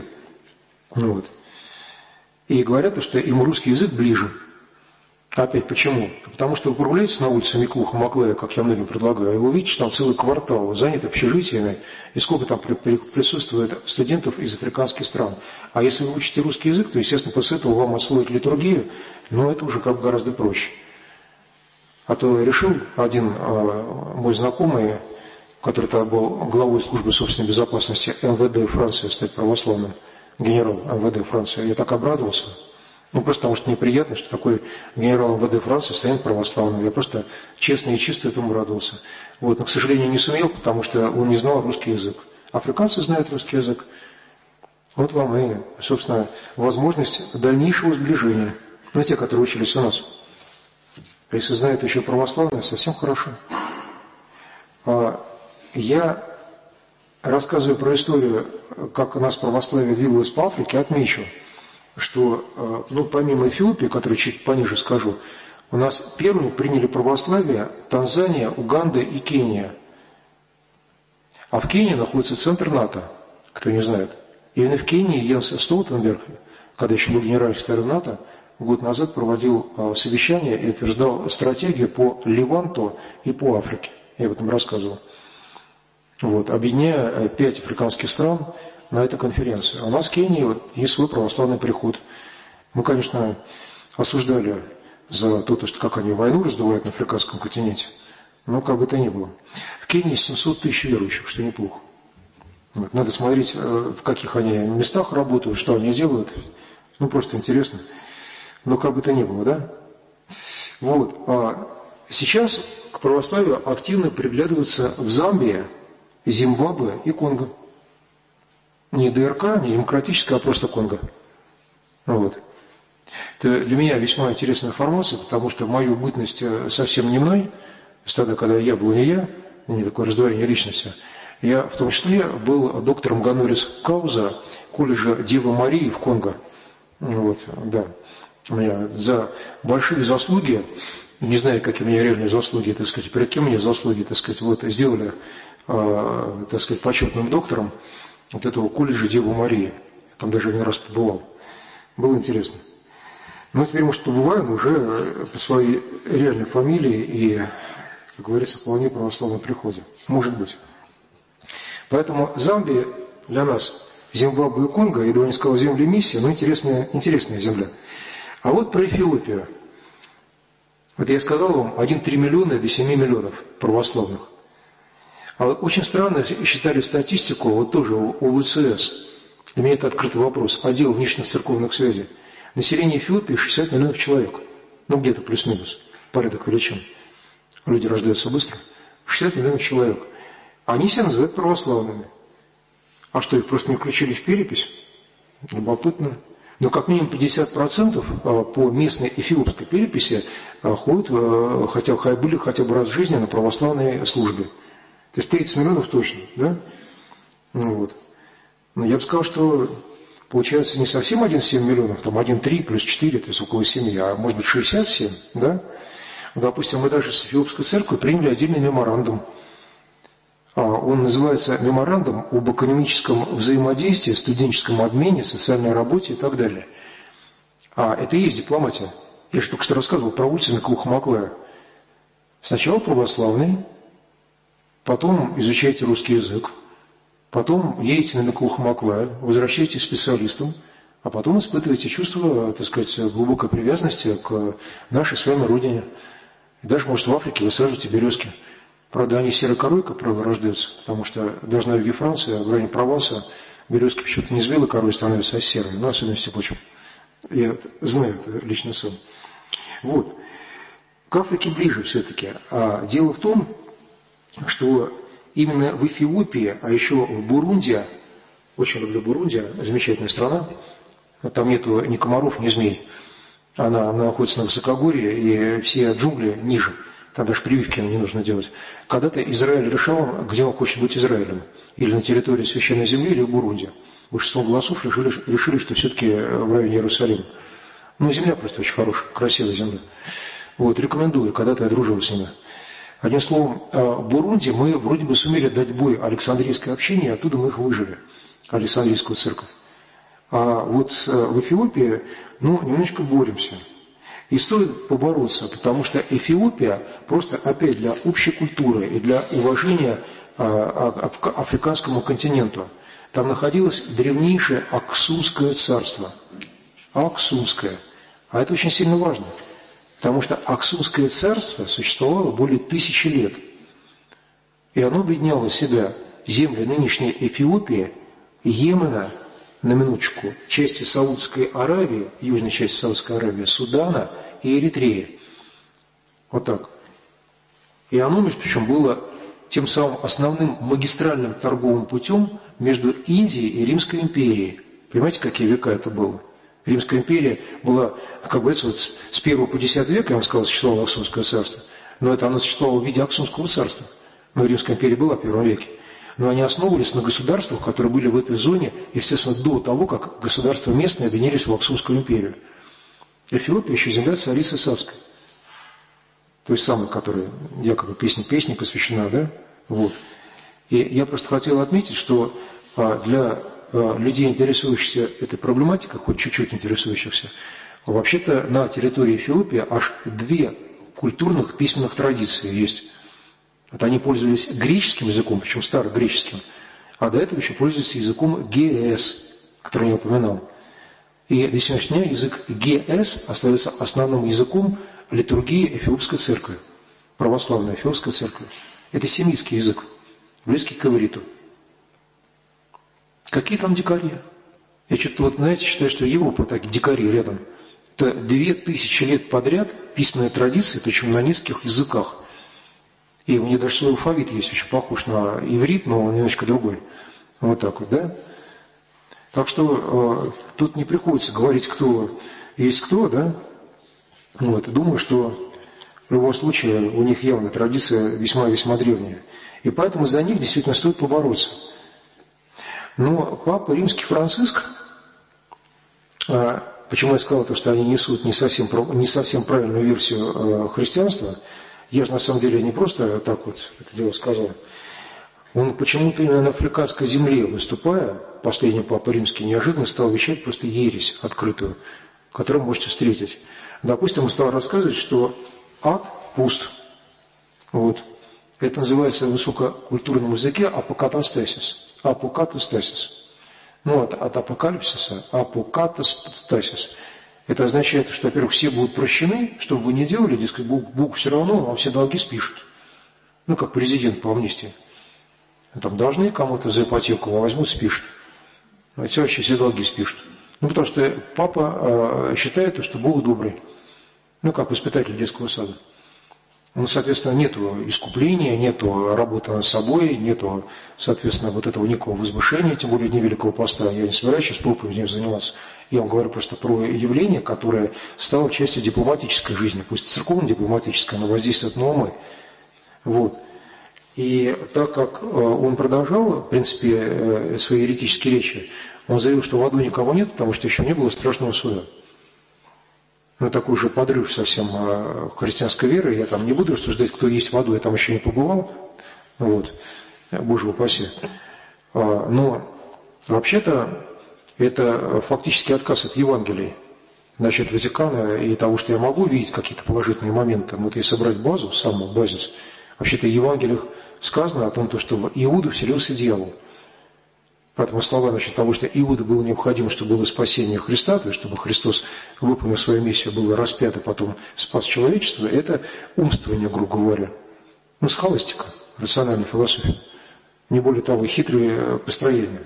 И говорят, что им русский язык ближе. Опять почему? Потому что вы прогуляетесь на улице Миклуха-Маклая, как я многим предлагаю, и вы увидите, там целый квартал занят общежитиями, и сколько там присутствует студентов из африканских стран. А если вы учите русский язык, то, естественно, после этого вам освоить литургию, это уже гораздо проще. А то решил один мой знакомый, который тогда был главой службы собственной безопасности МВД Франции, стать православным, генерал МВД Франции, я так обрадовался. Просто потому что неприятно, что такой генерал МВД Франции станет православным. Я просто честно и чисто этому радовался. Но, к сожалению, не сумел, потому что он не знал русский язык. Африканцы знают русский язык. Вам и, собственно, возможность дальнейшего сближения. Те, которые учились у нас. А если знают еще православные, совсем хорошо. Я рассказываю про историю, как у нас православие двигалось по Африке, отмечу, что, помимо Эфиопии, которую чуть пониже скажу, у нас первыми приняли православие Танзания, Уганда и Кения. А в Кении находится центр НАТО, кто не знает. Именно в Кении Йенс Столтенберг, когда еще был генеральным секретарем НАТО, год назад проводил совещание и утверждал стратегию по Леванту и по Африке. Я об этом рассказывал. Вот, объединяя 5 африканских стран на этой конференции. А у нас в Кении есть свой православный приход. Мы, конечно, осуждали за то, что как они войну раздувают на африканском континенте. Но как бы то ни было. В Кении 700 тысяч верующих, что неплохо. Вот, надо смотреть, в каких они местах работают, что они делают. Просто интересно. Но как бы то ни было, да? Вот. А сейчас к православию активно приглядываются в Замбии, Зимбабве и Конго. Не ДРК, не демократическая, а просто Конго. Вот. Это для меня весьма интересная информация, потому что в мою бытность совсем не мной, тогда, когда я был не я, не такое раздвоение личности, я в том числе был доктором гонорис кауза колледжа Девы Марии в Конго. Вот, да. У меня за большие заслуги, не знаю, какие у меня реальные заслуги, так сказать, перед кем мне заслуги, так сказать, вот сделали, так сказать, почетным доктором вот этого колледжа Девы Марии. Я там даже один раз побывал. Было интересно. Но теперь, может, побываю, но уже по своей реальной фамилии и, как говорится, вполне православном приходе. Может быть. Поэтому Замбия для нас, Зимбабве и Конго, едва не сказал земли миссии, но интересная земля. А вот про Эфиопию. Вот я сказал вам, 1,3 миллиона до 7 миллионов православных. А вот очень странно считали статистику, вот тоже у ВЦС. Для меня это открытый вопрос. Отдел внешних церковных связей. Население Эфиопии 60 миллионов человек. Где-то плюс-минус. Порядок величин. Люди рождаются быстро. 60 миллионов человек. Они себя называют православными. А что, их просто не включили в перепись? Любопытно. Но как минимум 50% по местной эфиопской переписи ходят, были хотя бы раз в жизни на православной службе. То есть 30 миллионов точно, да? Вот. Но я бы сказал, что получается не совсем 1,7 миллионов, там 1,3 плюс 4, то есть около 7, а может быть 67, да? Допустим, мы даже с Эфиопской церковью приняли отдельный меморандум. Он называется «Меморандум об экономическом взаимодействии, студенческом обмене, социальной работе» и так далее. Это и есть дипломатия. Я же только что рассказывал про Ульцина Клухмаклая. Сначала православный, потом изучайте русский язык, потом едете на Клухмаклая, возвращаетесь специалистом, а потом испытываете чувство, так сказать, глубокой привязанности к нашей с вами родине. И даже, может, в Африке вы сажете березки. Правда, они серой корой, как правило, рождаются, потому что даже на юге Франции, в районе Прованса, березки почему-то не с белой корой становятся, а с серой, но особенности почему. Я знаю это лично сам. Вот. К Африке ближе все-таки. А дело в том, что именно в Эфиопии, а еще в Бурунди, очень люблю Бурунди, замечательная страна, там нету ни комаров, ни змей. Она находится на высокогорье, и все джунгли ниже. Там даже прививки не нужно делать. Когда-то Израиль решал, где он хочет быть Израилем. Или на территории Священной Земли, или в Бурунди. Большинство голосов решили, что все-таки в районе Иерусалима. Земля просто очень хорошая, красивая земля. Вот, рекомендую, когда-то я дружил с ними. Одним словом, в Бурунди мы вроде бы сумели дать бой Александрийской общине, и оттуда мы их выжили, Александрийскую церковь. А вот в Эфиопии, немножко боремся. И стоит побороться, потому что Эфиопия просто опять для общей культуры и для уважения к африканскому континенту. Там находилось древнейшее Аксумское царство. Аксумское. А это очень сильно важно. Потому что Аксумское царство существовало более 1000 лет. И оно объединяло в себя земли нынешней Эфиопии, Йемена, на минуточку, части Саудской Аравии, южной части Саудской Аравии, Судана и Эритреи. Вот так. И оно, между прочим, было тем самым основным магистральным торговым путем между Индией и Римской империей. Понимаете, какие века это было? Римская империя была, как говорится, с 1 по 10 век, я вам сказал, существовало Аксумское царство. Но это оно существовало в виде Аксумского царства. Но Римская империя была в 1 веке. Но они основывались на государствах, которые были в этой зоне, естественно, до того, как государства местные объединились в Аксумскую империю. Эфиопия еще земля царицы Савской. Той самой, которая якобы песня посвящена, да? Вот. И я просто хотел отметить, что для людей, интересующихся этой проблематикой, хоть чуть-чуть интересующихся, Вообще-то на территории Эфиопии аж 2 культурных письменных традиции есть. Вот они пользовались греческим языком, причем старогреческим, а до этого еще пользовались языком ГС, который я упоминал. И до сегодняшнего дня язык ГС остается основным языком литургии Эфиопской церкви, православной Эфиопской церкви. Это семитский язык, близкий к ивриту. Какие там дикари? Я что-то, вот, знаете, считаю, что Европа так дикари рядом. Это 2000 лет подряд письменные традиции, причем на нескольких языках. И у меня даже свой алфавит есть, очень похож на иврит, но он немножко другой. Вот так вот, да? Так что тут не приходится говорить, кто есть кто, да? Вот, и думаю, что в любом случае у них явно традиция весьма-весьма древняя. И поэтому за них действительно стоит побороться. Но Папа Римский Франциск, почему я сказал, что они несут не совсем правильную версию христианства, я же на самом деле не просто так вот это дело сказал. Он почему-то именно на африканской земле, выступая, последний Папа Римский, неожиданно стал вещать просто ересь открытую, которую можете встретить. Допустим, он стал рассказывать, что ад пуст. Вот. Это называется в высококультурном языке апокатастасис. Апокатастасис. Ну, от апокалипсиса, апокатастасис. Это означает, что, во-первых, все будут прощены, что бы вы ни делали, дескать, Бог все равно вам все долги спишет. Ну, как президент по амнистии. Там должны кому-то за ипотеку, а возьмут, спишут. А те вообще все долги спишут. Ну, потому что папа считает, что Бог добрый. Ну, как воспитатель детского сада. Ну, соответственно, нету искупления, нету работы над собой, нету, соответственно, вот этого никакого возвышения, тем более Дни Великого Поста. Я не собираюсь сейчас проповедью заниматься. Я вам говорю просто про явление, которое стало частью дипломатической жизни, пусть церковно-дипломатической, но воздействует на умы. Вот. И так как он продолжал, в принципе, свои еретические речи, он заявил, что в аду никого нет, потому что еще не было страшного суда. Ну, такой же подрыв совсем христианской веры. Я там не буду рассуждать, кто есть в аду, я там еще не побывал. Вот. Боже упаси. Но вообще-то это фактически отказ от Евангелия. Значит, Ватикана и того, что я могу видеть какие-то положительные моменты. Вот если собрать базу, самую базис, вообще-то в Евангелиях сказано о том, что в Иуду вселился дьявол. Поэтому слова насчет того, что Иуда было необходимо, чтобы было спасение Христа, то есть чтобы Христос, выполнив свою миссию, был распят и потом спас человечество, это умствование, грубо говоря. Ну, схоластика, рациональная философия. Не более того, хитрые построения.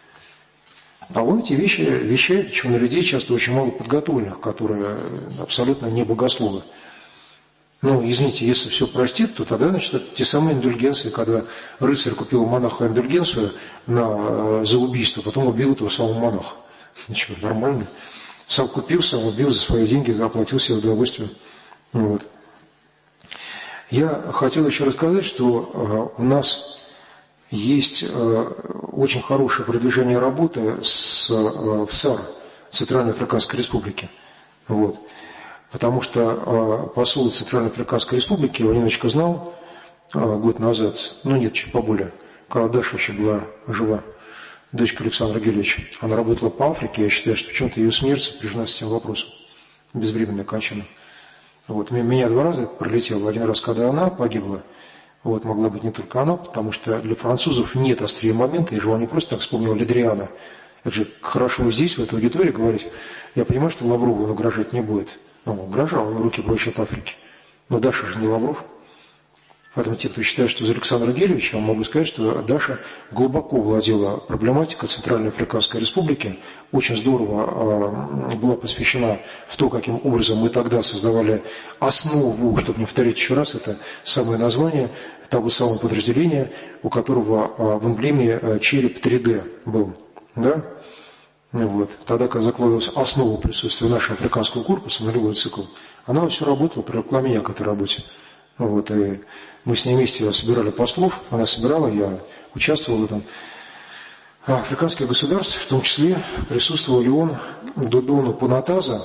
А он эти вещи вещает, причем на людей часто очень мало подготовленных, которые абсолютно не богословы. Ну, извините, если все простит, то тогда, значит, это те самые индульгенции, когда рыцарь купил у монаха индульгенцию за убийство, потом убил этого самого монаха. Ничего, нормально. Сам купил, сам убил за свои деньги, заплатил себе удовольствие. Вот. Я хотел еще рассказать, что у нас есть очень хорошее продвижение работы в САР, Центральноафриканской Республики. Вот. Потому что посол Центральноафриканской Республики, его немножечко знал год назад, ну нет, чуть поболее, когда Даша еще была жива, дочка Александра Гелевича. Она работала по Африке, я считаю, что почему-то ее смерть сопряжена с тем вопросом, безвременная кончина. Вот. Меня 2 раза пролетело, 1 раз, когда она погибла, вот, могла быть не только она, потому что для французов нет острее момента, я же вам не просто так вспомнил Ледриана. Это же хорошо здесь, в этой аудитории говорить. Я понимаю, что Лаврову он угрожать не будет. Ну, угрожал, руки прочь от Африки. Но Даша же не Лавров. Поэтому те, кто считает, что за Александра Гелевича, я могу сказать, что Даша глубоко владела проблематикой Центральноафриканской Республики. Очень здорово была посвящена в то, каким образом мы тогда создавали основу, чтобы не повторить еще раз, это самое название того самого подразделения, у которого в эмблеме череп 3D был. Да? Вот. Тогда, когда закладывалась основа присутствия нашего африканского корпуса, нулевой цикл, она все работала, привлекла меня к этой работе. Вот. И мы с ней вместе собирали послов, она собирала, я участвовал в этом. Африканских государств, в том числе, присутствовал Леон Додоно Панагаза,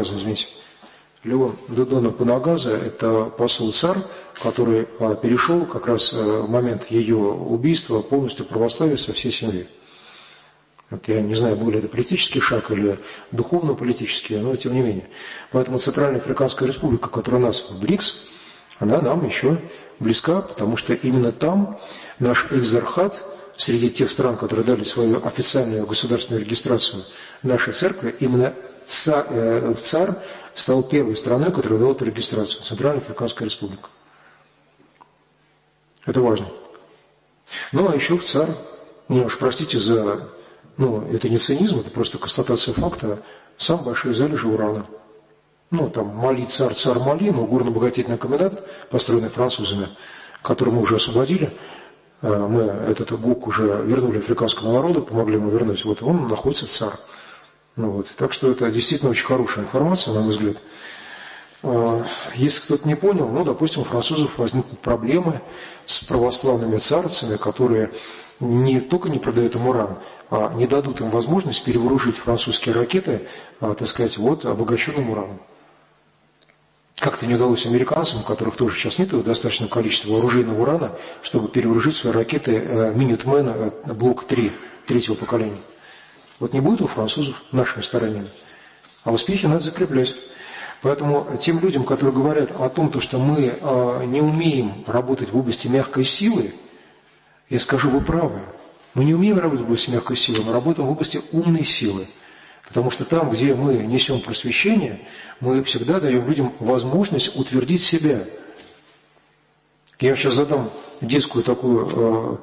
Леон Додоно Панагаза, это посол ЦАР, который перешел как раз в момент ее убийства полностью в православие со всей семьей. Вот я не знаю, более это политический шаг или духовно-политический, но тем не менее. Поэтому Центральная Африканская Республика, которая у нас в БРИКС, она нам еще близка, потому что именно там наш экзархат, среди тех стран, которые дали свою официальную государственную регистрацию нашей церкви, именно ЦАР стал первой страной, которая дала эту регистрацию, Центральная Африканская Республика. Это важно. Ну, а еще в ЦАР, не уж простите за, это не цинизм, это просто констатация факта, самые большие залежи урана. Там Мали, царь Мали, но горно-обогатительный комбинат, построенный французами, который мы уже освободили, мы этот ГУК уже вернули африканскому народу, помогли ему вернуть, вот он находится в ЦАР. Так что это действительно очень хорошая информация, на мой взгляд. Если кто-то не понял, допустим, у французов возникнут проблемы с православными царцами, которые не только не продают им уран, а не дадут им возможность перевооружить французские ракеты, обогащенным ураном. Как-то не удалось американцам, у которых тоже сейчас нет достаточного количества оружейного урана, чтобы перевооружить свои ракеты Minuteman блок 3, третьего поколения. Вот не будет у французов нашими стараниями. А успехи надо закреплять. Поэтому тем людям, которые говорят о том, что мы не умеем работать в области мягкой силы, я скажу, вы правы. Мы не умеем работать в области мягкой силы, мы работаем в области умной силы. Потому что там, где мы несем просвещение, мы всегда даем людям возможность утвердить себя. Я сейчас задам детскую такую,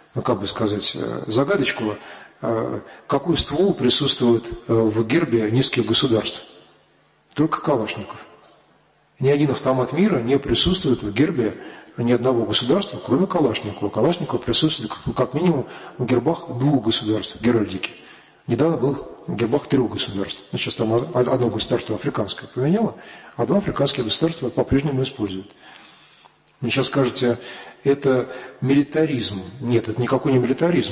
загадочку. Какой ствол присутствует в гербе низких государств? Только Калашников. Ни один автомат мира не присутствует в гербе ни одного государства, кроме Калашникова. Калашников присутствует как минимум в гербах 2 государств, геральдики. Недавно был в гербах 3 государств. Сейчас там одно государство африканское поменяло, а 2 африканских государства по-прежнему используют. Вы сейчас скажете, это милитаризм. Нет, это никакой не милитаризм.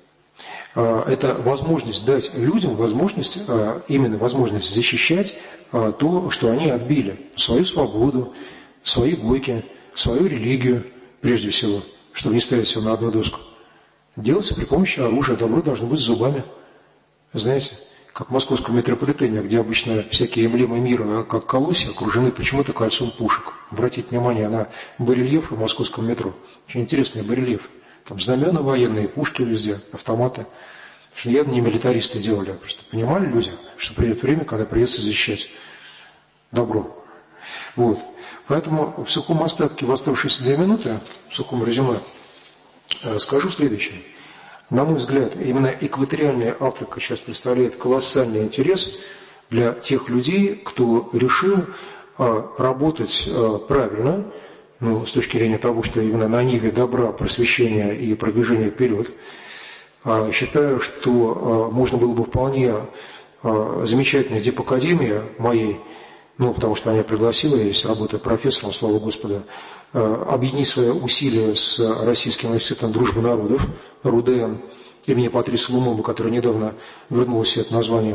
Это возможность дать людям именно возможность защищать то, что они отбили. Свою свободу, свои бойки, свою религию, прежде всего, чтобы не ставить все на одну доску. Делается при помощи оружия. Добро должно быть зубами. Знаете, как в московском метрополитене, где обычно всякие эмблемы мира, как колосья, окружены почему-то кольцом пушек. Обратите внимание на барельефы в московском метро. Очень интересный барельеф. Там знамена военные, пушки везде, автоматы. Что явно не милитаристы делали, а просто понимали люди, что придет время, когда придется защищать добро. Поэтому в сухом остатке, в оставшиеся 2 минуты, в сухом резюме, скажу следующее. На мой взгляд, именно экваториальная Африка сейчас представляет колоссальный интерес для тех людей, кто решил работать правильно, с точки зрения того, что именно на ниве добра, просвещения и продвижения вперед. Считаю, что можно было бы вполне замечательная дипакадемия моей, потому что она пригласила, я здесь работаю профессором, слава Господу, объединить свои усилия с Российским институтом дружбы народов, РУДН, имени Патриса Лумумбы, который недавно вернулось это название,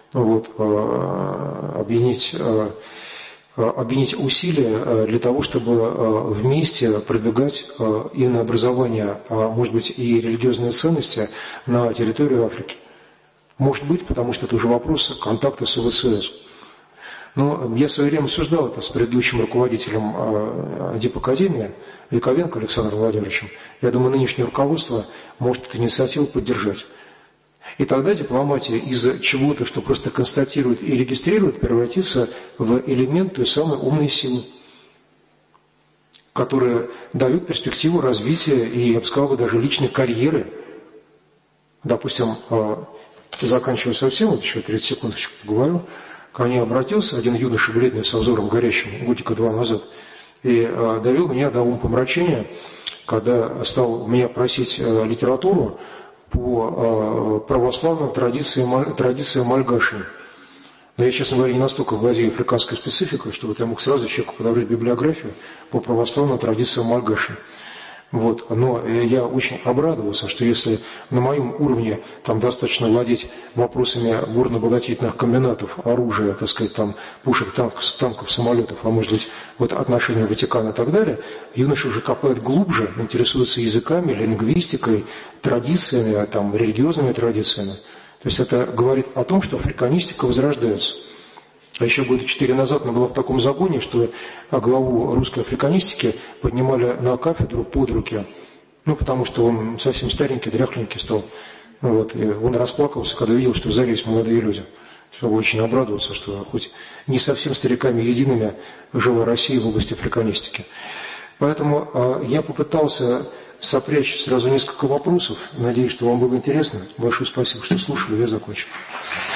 объединить усилия для того, чтобы вместе продвигать именно образование, а может быть и религиозные ценности на территории Африки. Может быть, потому что это уже вопрос контакта с ОВСС. Но я в свое время обсуждал это с предыдущим руководителем Дипакадемии Яковенко Александром Владимировичем. Я думаю, нынешнее руководство может эту инициативу поддержать. И тогда дипломатия из чего-то, что просто констатирует и регистрирует, превратится в элемент той самой умной силы, которая дает перспективу развития и, я бы сказал, даже личной карьеры. Допустим, заканчивая совсем, еще 30 секундочку поговорю, ко мне обратился один юноша бледный со взором горящим годика 2 назад и довел меня до умопомрачения, когда стал меня просить литературу по православным традициям Мальгаши. Но я, честно говоря, не настолько владею африканской спецификой, что я мог сразу человеку подобрать библиографию по православным традициям Мальгаши. Но я очень обрадовался, что если на моем уровне там достаточно владеть вопросами горно-обогатительных комбинатов, оружия, пушек, танков, самолетов, а может быть отношения Ватикана и так далее, юноши уже копают глубже, интересуются языками, лингвистикой, традициями, религиозными традициями. То есть это говорит о том, что африканистика возрождается. А еще года 4 назад она была в таком загоне, что главу русской африканистики поднимали на кафедру под руки. Потому что он совсем старенький, дряхленький стал. И он расплакался, когда видел, что в зале есть молодые люди. Чтобы очень обрадоваться, что хоть не совсем стариками едиными жила Россия в области африканистики. Поэтому я попытался сопрячь сразу несколько вопросов. Надеюсь, что вам было интересно. Большое спасибо, что слушали. Я закончил.